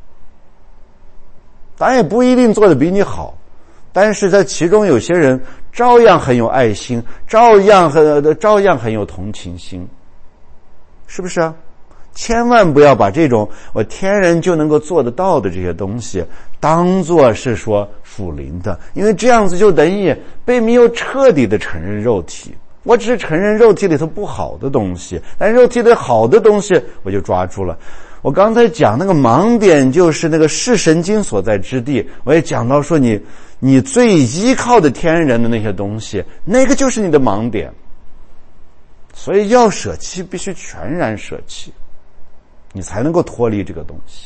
当然也不一定做的比你好，但是在其中有些人照样很有爱心，照样很有同情心，是不是啊？千万不要把这种我天然就能够做得到的这些东西当作是说属灵的，因为这样子就等于并没有彻底的承认肉体。我只是承认肉体里头不好的东西，但肉体里好的东西我就抓住了。我刚才讲那个盲点就是那个视神经所在之地，我也讲到说你最依靠的天然的那些东西，那个就是你的盲点。所以要舍弃必须全然舍弃，你才能够脱离这个东西。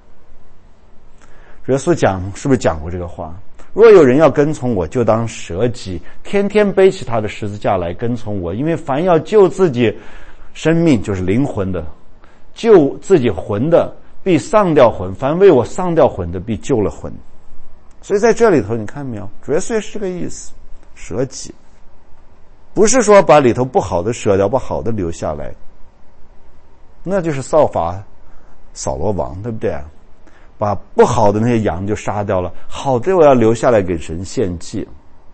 耶稣是不是讲过这个话？若有人要跟从我，就当舍己，天天背起他的十字架来跟从我。因为凡要救自己生命，就是灵魂的，救自己魂的，必丧掉魂；凡为我丧掉魂的，必救了魂。所以在这里头，你看没有？主耶稣也是这个意思，舍己，不是说把里头不好的舍掉，把好的留下来。那就是扫把扫罗王，对不对？把不好的那些羊就杀掉了，好的我要留下来给神献祭。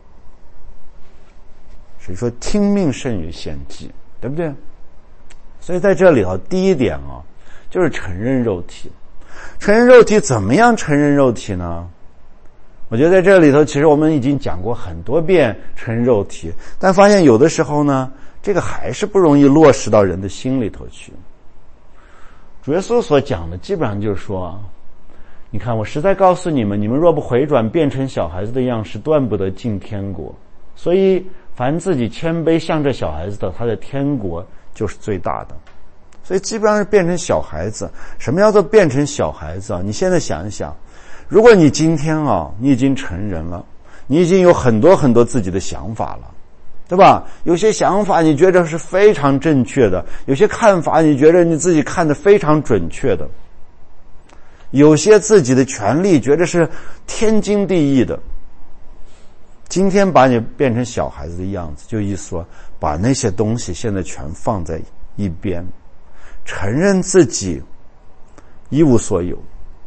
所以说听命胜于献祭，对不对？所以在这里第一点啊，就是承认肉体。承认肉体，怎么样承认肉体呢？我觉得在这里头其实我们已经讲过很多遍承认肉体，但发现有的时候呢，这个还是不容易落实到人的心里头去。主耶稣所讲的基本上就是说，你看我实在告诉你们，你们若不回转变成小孩子的样式，断不得进天国。所以凡自己谦卑像这小孩子的，他的天国就是最大的。所以基本上是变成小孩子。什么叫做变成小孩子啊？你现在想一想，如果你今天你已经成人了，你已经有很多很多自己的想法了，对吧？有些想法你觉得是非常正确的，有些看法你觉得你自己看得非常准确的，有些自己的权利觉得是天经地义的。今天把你变成小孩子的样子，就意思说把那些东西现在全放在一边，承认自己一无所有，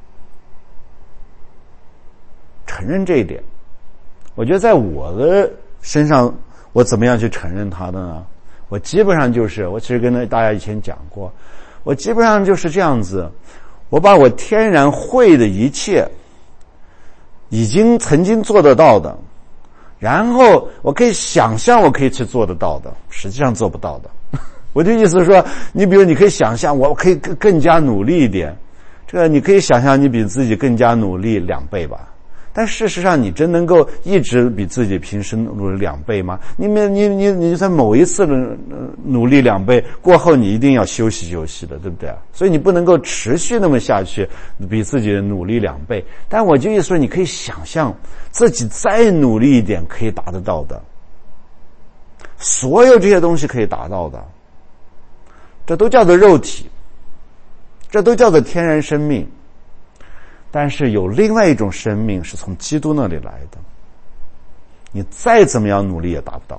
承认这一点。我觉得在我的身上，我怎么样去承认它的呢？我基本上就是我其实跟大家以前讲过，我基本上就是这样子，我把我天然会的一切已经曾经做得到的，然后我可以想象我可以去做得到的，实际上做不到的。我的意思是说，你比如你可以想象我可以更加努力一点，这个你可以想象你比自己更加努力2倍吧， 但事实上，你真能够一直比自己平时努力2倍吗？你在某一次的努力2倍过后，你一定要休息休息的，对不对啊？所以你不能够持续那么下去，比自己的努力2倍。但我就意思说，你可以想象自己再努力一点可以达得到的，所有这些东西可以达到的，这都叫做肉体，这都叫做天然生命。但是有另外一种生命是从基督那里来的，你再怎么样努力也达不到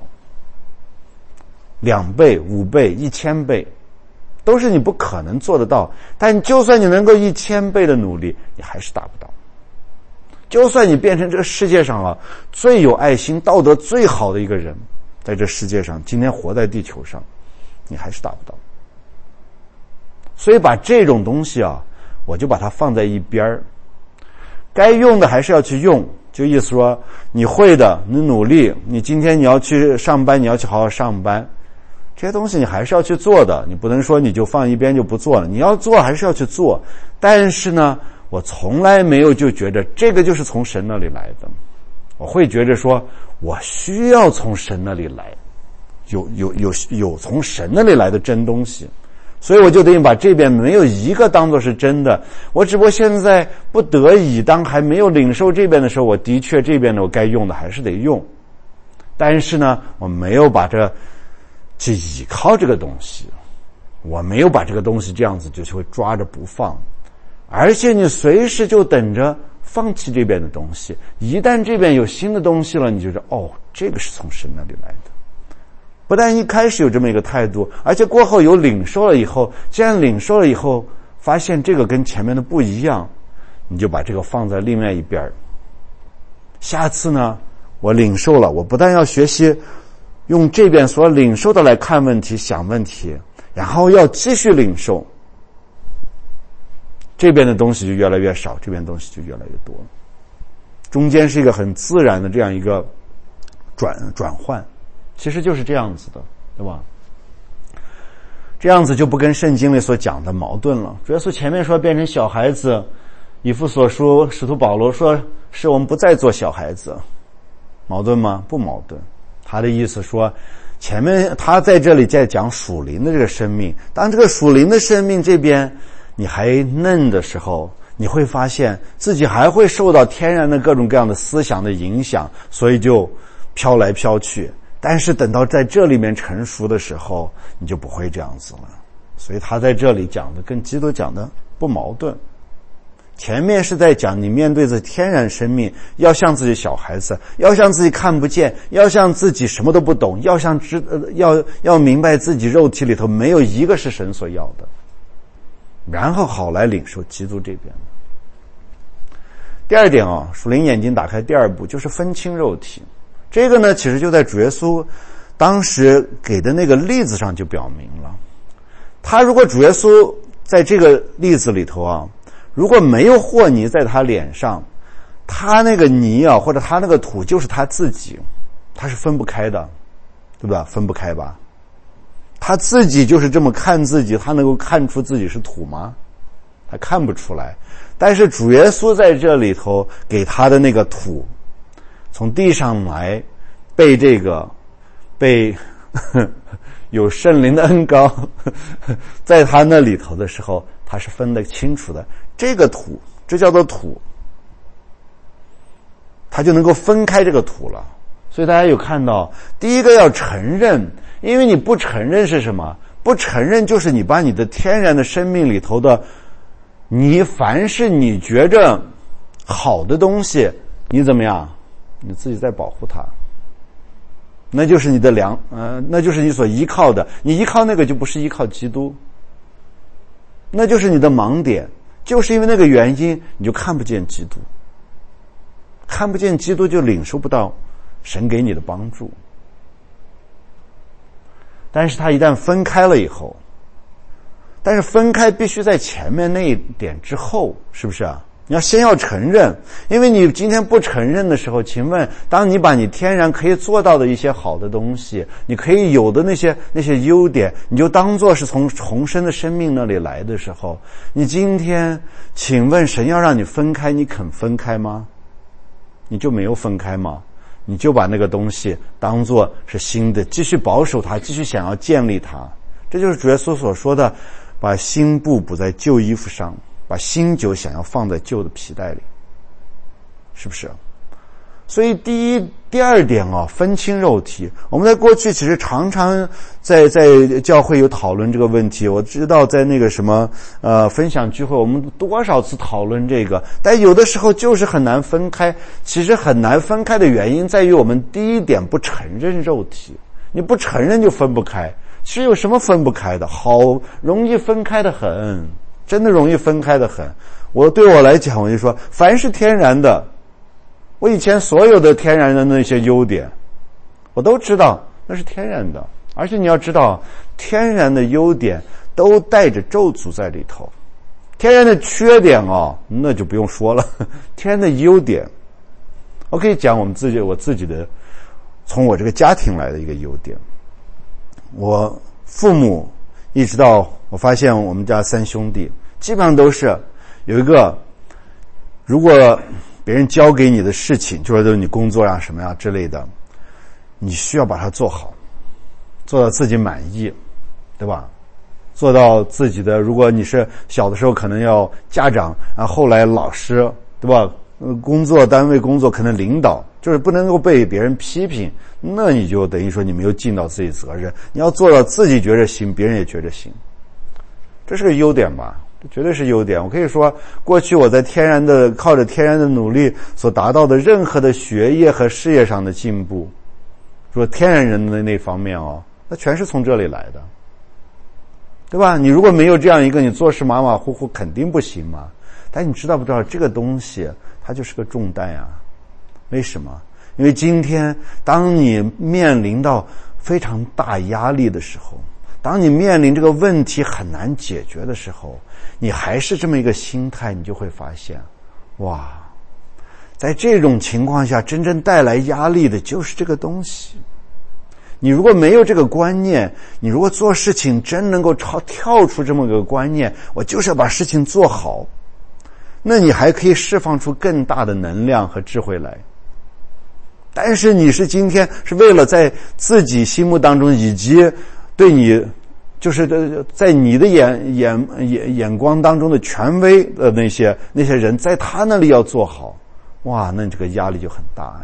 ，2倍、5倍、1000倍，都是你不可能做得到。但就算你能够1000倍的努力，你还是达不到。就算你变成这个世界上最有爱心、道德最好的一个人，在这世界上今天活在地球上，你还是达不到。所以把这种东西我就把它放在一边，该用的还是要去用，就意思说你会的，你努力，你今天你要去上班，你要去好好上班，这些东西你还是要去做的，你不能说你就放一边就不做了，你要做还是要去做。但是呢，我从来没有就觉得这个就是从神那里来的，我会觉得说我需要从神那里来，有从神那里来的真东西。所以我就等于把这边没有一个当作是真的，我只不过现在不得已，当还没有领受这边的时候，我的确这边的我该用的还是得用，但是呢，我没有把这去依靠这个东西，我没有把这个东西这样子就会抓着不放，而且你随时就等着放弃这边的东西，一旦这边有新的东西了，你就说这个是从神那里来的。不但一开始有这么一个态度，而且过后有领受了以后，既然领受了以后发现这个跟前面的不一样，你就把这个放在另外一边。下次呢，我领受了，我不但要学习用这边所领受的来看问题、想问题，然后要继续领受，这边的东西就越来越少，这边东西就越来越多，中间是一个很自然的这样一个转换，其实就是这样子的，对吧？这样子就不跟圣经里所讲的矛盾了。主耶稣前面说变成小孩子，以弗所书使徒保罗说是我们不再做小孩子，矛盾吗？不矛盾。他的意思说，前面他在这里在讲属灵的这个生命，当这个属灵的生命这边你还嫩的时候，你会发现自己还会受到天然的各种各样的思想的影响，所以就飘来飘去。但是等到在这里面成熟的时候，你就不会这样子了。所以他在这里讲的跟基督讲的不矛盾。前面是在讲你面对着天然生命，要像自己小孩子，要像自己看不见，要像自己什么都不懂，要明白自己肉体里头没有一个是神所要的，然后好来领受基督这边。第二点属灵眼睛打开第二步就是分清肉体。这个呢，其实就在主耶稣当时给的那个例子上就表明了。他如果主耶稣在这个例子里头如果没有和泥在他脸上，他那个泥或者他那个土就是他自己，他是分不开的，对吧？分不开吧？他自己就是这么看自己，他能够看出自己是土吗？他看不出来。但是主耶稣在这里头给他的那个土从地上来，被有圣灵的恩膏在他那里头的时候，他是分得清楚的。这个土，这叫做土，他就能够分开这个土了。所以大家有看到，第一个要承认，因为你不承认是什么？不承认就是你把你的天然的生命里头的，你凡是你觉着好的东西，你怎么样？你自己在保护它，那就是你的那就是你所依靠的。你依靠那个就不是依靠基督，那就是你的盲点。就是因为那个原因，你就看不见基督，看不见基督就领受不到神给你的帮助。但是他一旦分开了以后，但是分开必须在前面那一点之后，是不是啊？你要先要承认，因为你今天不承认的时候，请问当你把你天然可以做到的一些好的东西，你可以有的那些优点，你就当作是从重生的生命那里来的时候，你今天请问神要让你分开，你肯分开吗？ 你就没有分开吗？你就把那个东西当作是新的，继续保守它，继续想要建立它。这就是主耶稣所说的，把新布补在旧衣服上，把新酒想要放在旧的皮带里，是不是？所以第二点分清肉体。我们在过去其实常常在教会有讨论这个问题。我知道在那个什么分享聚会，我们多少次讨论这个，但有的时候就是很难分开。其实很难分开的原因在于我们第一点不承认肉体，你不承认就分不开。其实有什么分不开的？好容易分开的很，真的容易分开的很。对我来讲，我就说凡是天然的，我以前所有的天然的那些优点我都知道，那是天然的。而且你要知道，天然的优点都带着咒诅在里头。天然的缺点那就不用说了。天然的优点，我可以讲我自己的，从我这个家庭来的一个优点。我父母一直到我发现我们家3兄弟基本上都是有一个，如果别人交给你的事情，就是你工作什么之类的，你需要把它做好，做到自己满意，对吧？做到自己的，如果你是小的时候可能要家长，后来老师，对吧？工作单位工作可能领导，就是不能够被别人批评，那你就等于说你没有尽到自己责任。你要做到自己觉着行，别人也觉着行，这是个优点吧？这绝对是优点。我可以说，过去我在靠着天然的努力所达到的任何的学业和事业上的进步，说天然人的那方面那全是从这里来的，对吧？你如果没有这样一个，你做事马马虎虎肯定不行嘛。但你知道不知道这个东西它就是个重担呀？为什么？因为今天当你面临到非常大压力的时候，当你面临这个问题很难解决的时候，你还是这么一个心态，你就会发现，哇，在这种情况下真正带来压力的就是这个东西。你如果没有这个观念，你如果做事情真能够跳出这么个观念，我就是要把事情做好，那你还可以释放出更大的能量和智慧来。但是你是今天是为了在自己心目当中，以及对你就是在你的眼光当中的权威的那些人，在他那里要做好，哇，那这个压力就很大。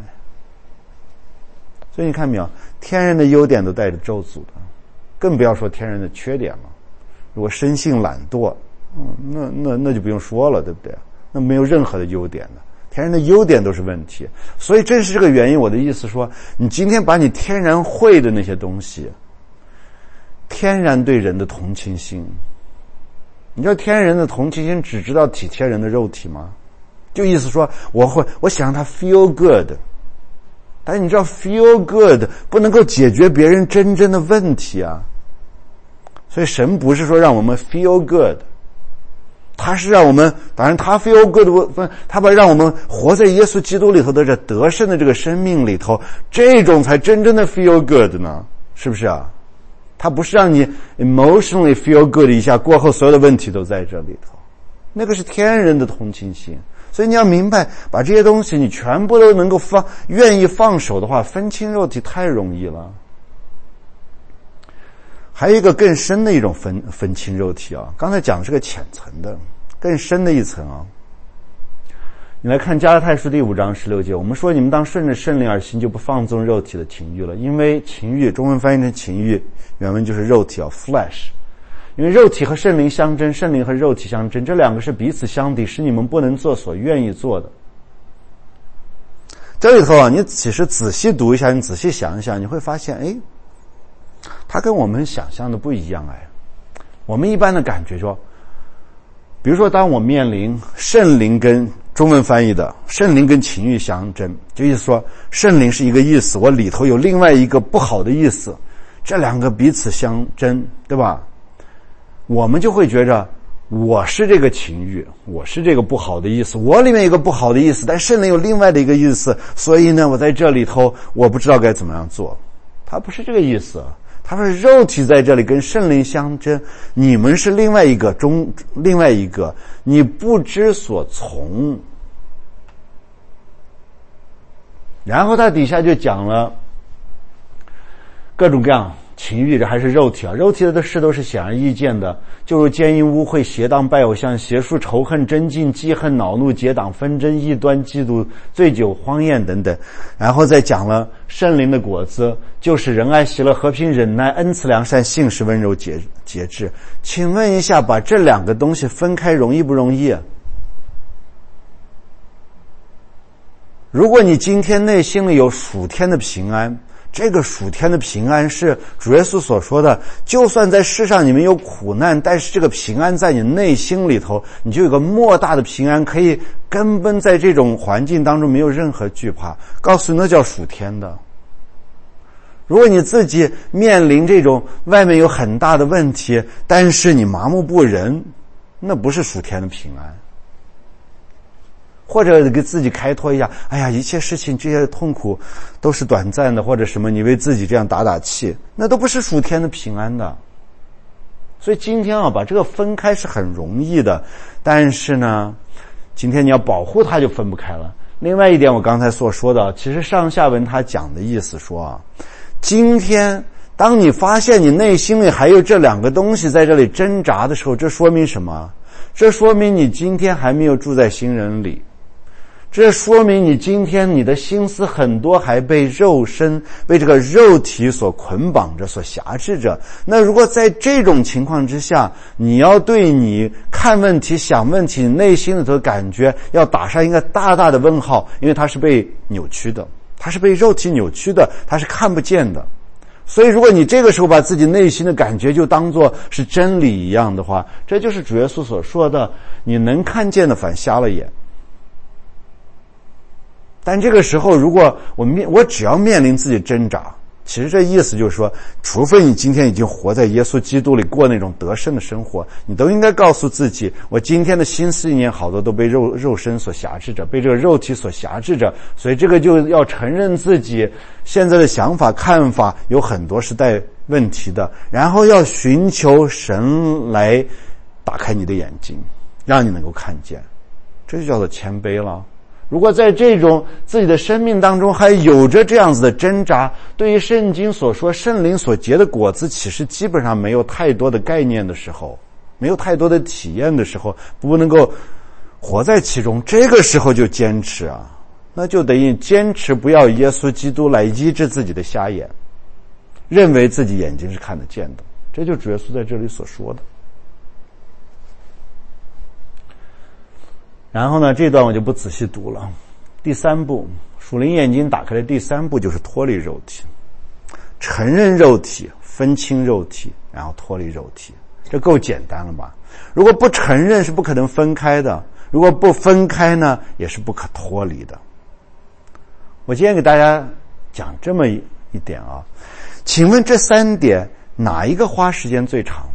所以你看没有，天然的优点都带着咒诅的，更不要说天然的缺点了。如果生性懒惰，那就不用说了，对不对？那没有任何的优点的，天然的优点都是问题。所以正是这个原因，我的意思说，你今天把你天然会的那些东西，天然对人的同情心，你知道天然人的同情心只知道体贴人的肉体吗？就意思说我想让他 feel good， 但是你知道 feel good 不能够解决别人真正的问题啊。所以神不是说让我们 feel good， 他是让我们，当然他 feel good， 他让我们活在耶稣基督里头的这得胜的这个生命里头，这种才真正的 feel good 呢，是不是啊？他不是让你 emotionally feel good 一下，过后所有的问题都在这里头，那个是天人的同情心。所以你要明白，把这些东西你全部都能够愿意放手的话，分清肉体太容易了。还有一个更深的一种分清肉体啊，刚才讲的是个浅层的，更深的一层啊。你来看加拉太书第5章16节，我们说你们当顺着圣灵而行，就不放纵肉体的情欲了。因为情欲，中文翻译成情欲，原文就是肉体flesh。因为肉体和圣灵相争，圣灵和肉体相争，这两个是彼此相敌，使你们不能做所愿意做的。这里头啊，你其实仔细读一下，你仔细想一想，你会发现，它跟我们想象的不一样。我们一般的感觉说，比如说当我面临圣灵跟中文翻译的圣灵跟情欲相争，就意思说圣灵是一个意思，我里头有另外一个不好的意思，这两个彼此相争，对吧？我们就会觉着我是这个情欲，我是这个不好的意思，我里面有一个不好的意思，但圣灵有另外的一个意思，所以呢我在这里头我不知道该怎么样做。他不是这个意思，他说肉体在这里跟圣灵相争，你们是另外一个你不知所从。 然后他底下就讲了各种各样情欲，这还是肉体啊，肉体的事都是显而易见的，就如奸淫污秽邪荡拜偶像邪术仇恨争竞记恨恼怒结党纷争异端嫉妒醉酒荒宴等等。然后再讲了圣灵的果子，就是仁爱喜乐和平忍耐恩慈良善信实温柔节制。请问一下，把这两个东西分开容易不容易？如果你今天内心里有属天的平安，这个属天的平安是主耶稣所说的，就算在世上你们有苦难，但是这个平安在你内心里头，你就有个莫大的平安，可以根本在这种环境当中没有任何惧怕。告诉你，那叫属天的。如果你自己面临这种外面有很大的问题，但是你麻木不仁，那不是属天的平安。或者给自己开脱一下，哎呀，一切事情这些痛苦都是短暂的，或者什么，你为自己这样打打气，那都不是属天的平安的。所以今天把这个分开是很容易的，但是呢，今天你要保护它就分不开了。另外一点，我刚才所说的，其实上下文他讲的意思说今天当你发现你内心里还有这两个东西在这里挣扎的时候，这说明什么？这说明你今天还没有住在新人里。这说明你今天你的心思很多还被肉身被这个肉体所捆绑着所辖制着。那如果在这种情况之下，你要对你看问题想问题内心里头感觉要打上一个大大的问号，因为它是被扭曲的，它是被肉体扭曲的，它是看不见的。所以如果你这个时候把自己内心的感觉就当作是真理一样的话，这就是主耶稣所说的，你能看见的反瞎了眼。但这个时候如果我只要面临自己挣扎，其实这意思就是说，除非你今天已经活在耶稣基督里过那种得胜的生活，你都应该告诉自己，我今天的心思意念好多都被肉身所辖制着，被这个肉体所辖制着，所以这个就要承认自己现在的想法看法有很多是带问题的，然后要寻求神来打开你的眼睛，让你能够看见，这就叫做谦卑了。如果在这种自己的生命当中还有着这样子的挣扎，对于圣经所说圣灵所结的果子其实基本上没有太多的概念的时候，没有太多的体验的时候，不能够活在其中，这个时候就坚持那就等于坚持不要耶稣基督来医治自己的瞎眼，认为自己眼睛是看得见的，这就主耶稣在这里所说的。然后呢，这段我就不仔细读了。第三步，属灵眼睛打开的第三步就是脱离肉体，承认肉体，分清肉体，然后脱离肉体，这够简单了吧？如果不承认是不可能分开的，如果不分开呢，也是不可脱离的。我今天给大家讲这么一点请问这三点哪一个花时间最长？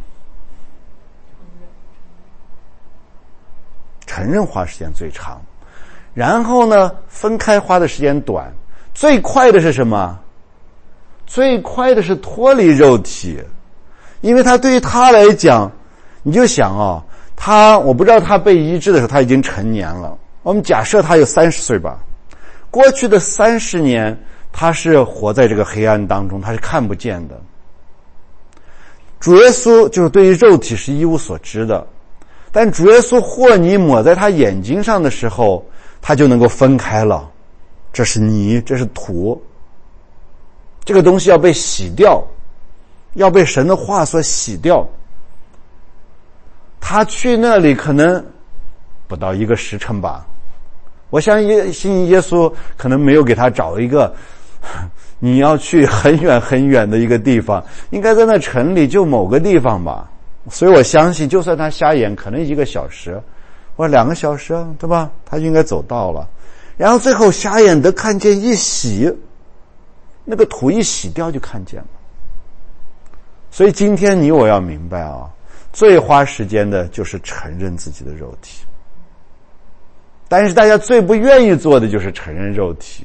承认花时间最长，然后呢，分开花的时间短。最快的是什么？最快的是脱离肉体，因为他对于他来讲，你就想我不知道他被医治的时候他已经成年了，我们假设他有30岁吧，过去的30年他是活在这个黑暗当中，他是看不见的。主耶稣就是对于肉体是一无所知的，但主耶稣和泥抹在他眼睛上的时候，他就能够分开了，这是泥，这是土，这个东西要被洗掉，要被神的话所洗掉。他去那里可能不到1个时辰吧，我相信耶稣可能没有给他找一个你要去很远很远的一个地方，应该在那城里就某个地方吧。所以我相信就算他瞎眼可能1个小时或者2个小时对吧，他就应该走到了。然后最后瞎眼的看见一洗，那个土一洗掉就看见了。所以今天你我要明白最花时间的就是承认自己的肉体，但是大家最不愿意做的就是承认肉体。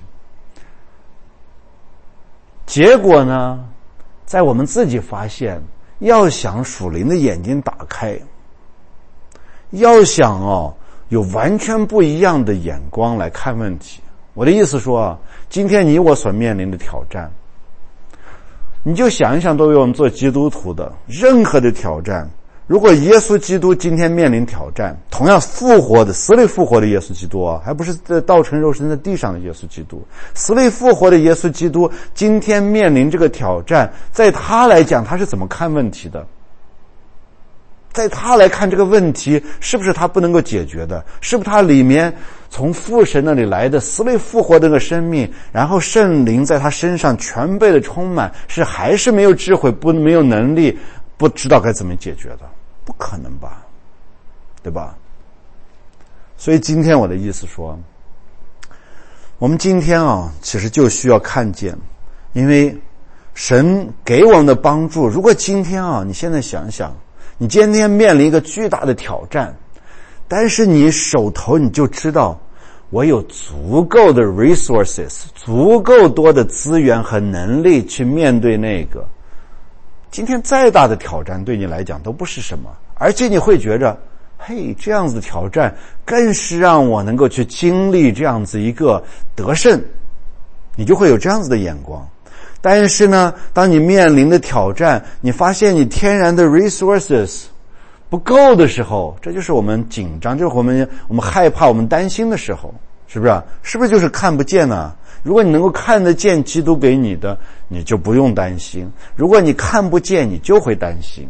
结果呢，在我们自己发现，要想属灵的眼睛打开，要想有完全不一样的眼光来看问题， 我的意思说啊，今天你我所面临的挑战，你就想一想，作为我们做基督徒的任何的挑战，如果耶稣基督今天面临挑战，同样复活的死里复活的耶稣基督啊，还不是道成肉身在地上的耶稣基督，死里复活的耶稣基督今天面临这个挑战，在他来讲他是怎么看问题的？在他来看这个问题是不是他不能够解决的，是不是他里面从父神那里来的死里复活的那个生命，然后圣灵在他身上全备的充满，是还是没有智慧，没有能力，不知道该怎么解决的？不可能吧，对吧？所以今天我的意思说，我们今天啊，其实就需要看见，因为神给我们的帮助，如果今天啊，你现在想想，你今天面临一个巨大的挑战，但是你手头你就知道，我有足够的 resources， 足够多的资源和能力去面对那个今天再大的挑战对你来讲都不是什么，而且你会觉着，嘿，这样子的挑战更是让我能够去经历这样子一个得胜，你就会有这样子的眼光。但是呢，当你面临的挑战，你发现你天然的 resources 不够的时候，这就是我们紧张，就是我们害怕，我们担心的时候，是不是？是不是就是看不见呢？如果你能够看得见基督给你的，你就不用担心；如果你看不见，你就会担心。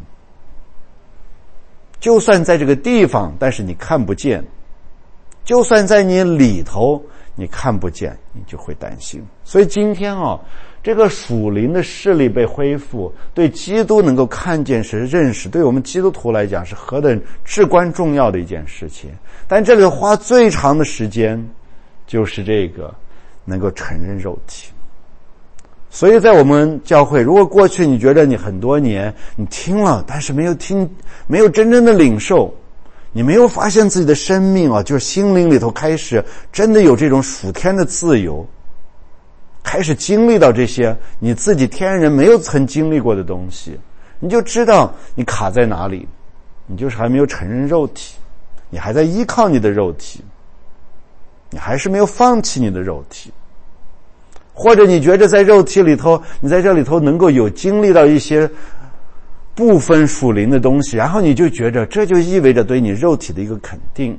就算在这个地方，但是你看不见；就算在你里头，你看不见，你就会担心。所以今天啊，这个属灵的视力被恢复，对基督能够看见是认识，对我们基督徒来讲是何等至关重要的一件事情。但这里花最长的时间就是这个能够承认肉体。所以在我们教会，如果过去你觉得你很多年你听了，但是没有真正的领受，你没有发现自己的生命啊，就是心灵里头开始真的有这种属天的自由，开始经历到这些你自己天然没有曾经历过的东西，你就知道你卡在哪里，你就是还没有承认肉体，你还在依靠你的肉体，你还是没有放弃你的肉体。或者你觉得在肉体里头，你在这里头能够有经历到一些部分属灵的东西，然后你就觉得这就意味着对你肉体的一个肯定。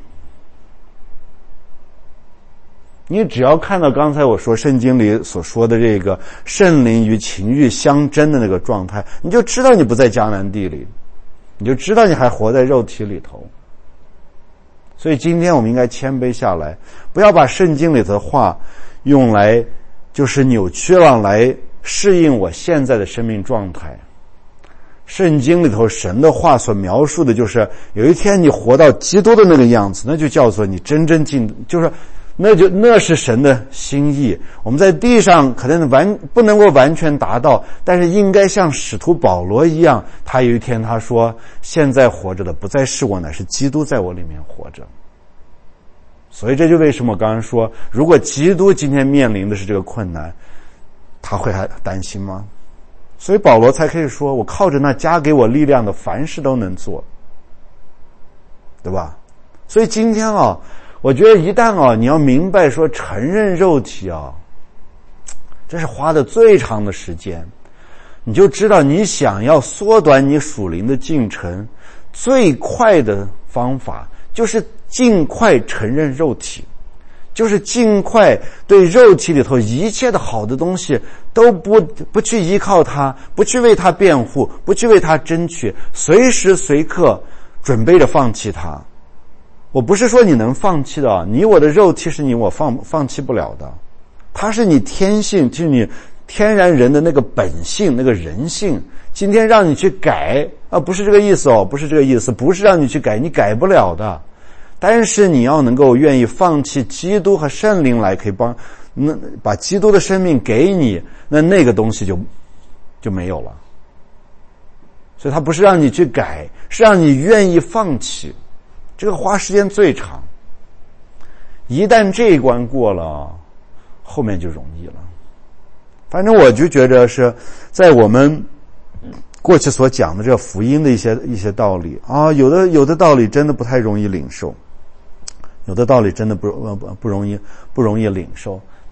你只要看到刚才我说圣经里所说的这个圣灵与情欲相争的那个状态，你就知道你不在迦南地里，你就知道你还活在肉体里头。所以今天我们应该谦卑下来，不要把圣经里的话用来就是扭曲了来适应我现在的生命状态。圣经里头神的话所描述的就是有一天你活到基督的那个样子，那就叫做你真正就是那是神的心意。我们在地上可能不能够完全达到，但是应该像使徒保罗一样，他有一天他说，现在活着的不再是我，乃是基督在我里面活着。所以这就为什么我刚刚说，如果基督今天面临的是这个困难，他会还担心吗？所以保罗才可以说，我靠着那加给我力量的，凡事都能做，对吧？所以今天啊，我觉得一旦啊，你要明白说承认肉体啊，这是花的最长的时间，你就知道你想要缩短你属灵的进程，最快的方法就是尽快承认肉体，就是尽快对肉体里头一切的好的东西都不去依靠它，不去为它辩护，不去为它争取，随时随刻准备着放弃它。我不是说你能放弃的，你我的肉体是我放弃不了的，它是你天性，就是你天然人的那个本性，那个人性。今天让你去改啊，不是这个意思哦，不是这个意思，不是让你去改，你改不了的。但是你要能够愿意放弃基督和圣灵来，可以把基督的生命给你，那个东西就没有了。所以它不是让你去改，是让你愿意放弃，这个花时间最长。一旦这一关过了，后面就容易了。反正我就觉得是在我们过去所讲的这个福音的一些道理啊，有的道理真的不太容易领受，有的道理真的不容易领受。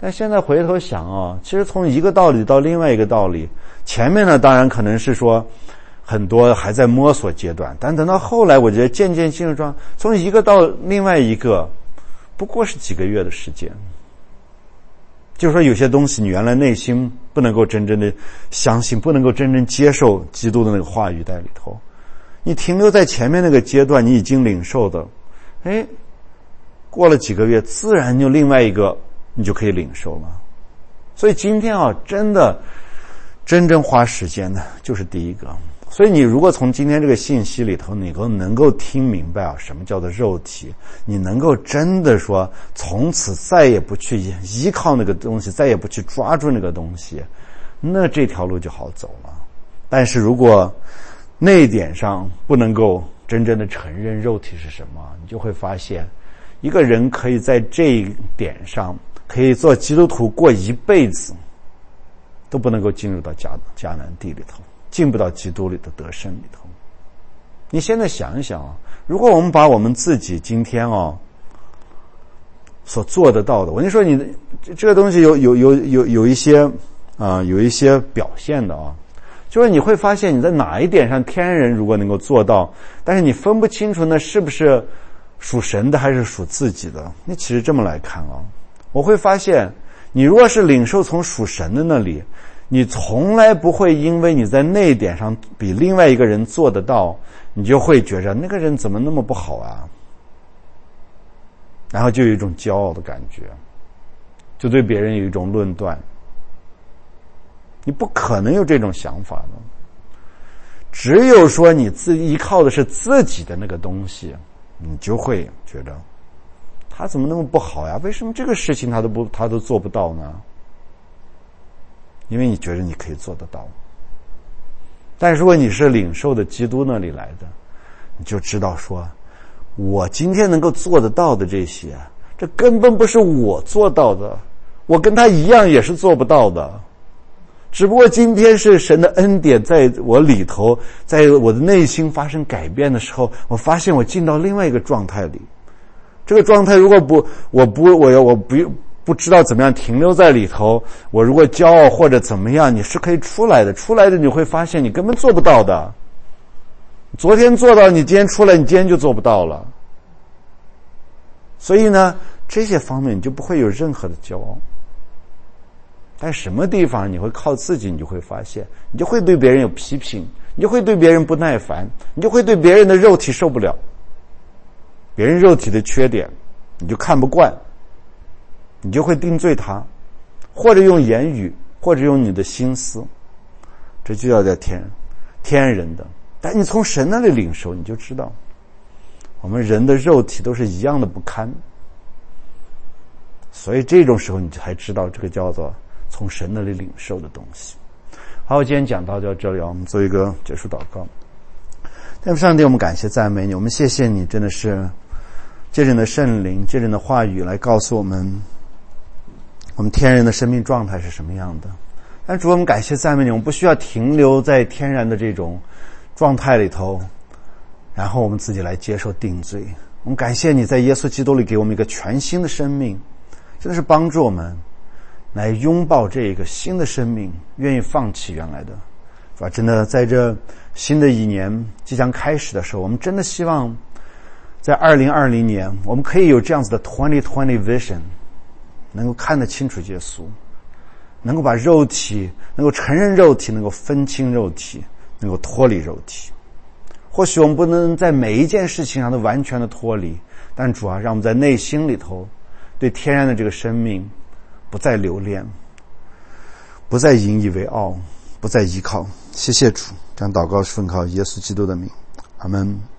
但现在回头想啊，其实从一个道理到另外一个道理，前面呢当然可能是说很多还在摸索阶段，但等到后来我觉得渐渐进入状，从一个到另外一个不过是几个月的时间。就是说有些东西你原来内心不能够真正的相信，不能够真正接受基督的那个话语在里头，你停留在前面那个阶段，你已经领受的，过了几个月自然就另外一个你就可以领受了。所以今天啊，真正花时间的就是第一个。所以你如果从今天这个信息里头，你能够听明白啊，什么叫做肉体，你能够真的说从此再也不去依靠那个东西，再也不去抓住那个东西，那这条路就好走了。但是如果那一点上不能够真正的承认肉体是什么，你就会发现一个人可以在这一点上可以做基督徒过一辈子，都不能够进入到迦南地里头，进不到基督里的得胜里头。你现在想一想啊，如果我们把我们自己今天所做得到的，我跟你说，你这个东西有一些表现的啊，就是你会发现你在哪一点上天人如果能够做到，但是你分不清楚那是不是属神的还是属自己的。你其实这么来看啊，我会发现你如果是领受从属神的那里，你从来不会因为你在那一点上比另外一个人做得到，你就会觉着那个人怎么那么不好啊，然后就有一种骄傲的感觉，就对别人有一种论断。你不可能有这种想法的，只有说你依靠的是自己的那个东西，你就会觉得他怎么那么不好呀？为什么这个事情他都做不到呢？因为你觉得你可以做得到。但如果你是领受的基督那里来的，你就知道说，我今天能够做得到的这些，这根本不是我做到的，我跟他一样也是做不到的。只不过今天是神的恩典在我里头，在我的内心发生改变的时候，我发现我进到另外一个状态里。这个状态如果我不知道怎么样停留在里头，我如果骄傲或者怎么样，你是可以出来的你会发现你根本做不到的。昨天做到，你今天出来，你今天就做不到了。所以呢，这些方面你就不会有任何的骄傲。但什么地方你会靠自己，你就会发现，你就会对别人有批评，你就会对别人不耐烦，你就会对别人的肉体受不了，别人肉体的缺点你就看不惯，你就会定罪他，或者用言语，或者用你的心思，这就叫做天人的。但你从神那里领受，你就知道我们人的肉体都是一样的不堪。所以这种时候你才知道这个叫做从神那里领受的东西。好，我今天讲到就到这里，我们做一个结束祷告。天父上帝，我们感谢赞美你，我们谢谢你，真的是借着你的圣灵，借着你的话语来告诉我们天然的生命状态是什么样的。但主，我们感谢赞美你，我们不需要停留在天然的这种状态里头，然后我们自己来接受定罪。我们感谢你在耶稣基督里给我们一个全新的生命，真的是帮助我们来拥抱这个新的生命，愿意放弃原来的。是吧？真的在这新的一年即将开始的时候，我们真的希望在2020年我们可以有这样子的2020 vision， 能够看得清楚耶稣，能够把肉体能够承认肉体，能够分清肉体，能够脱离肉体。或许我们不能在每一件事情上都完全的脱离，但主要让我们在内心里头对天然的这个生命不再留恋，不再引以为傲，不再依靠。谢谢主，这样祷告是奉靠耶稣基督的名，阿们。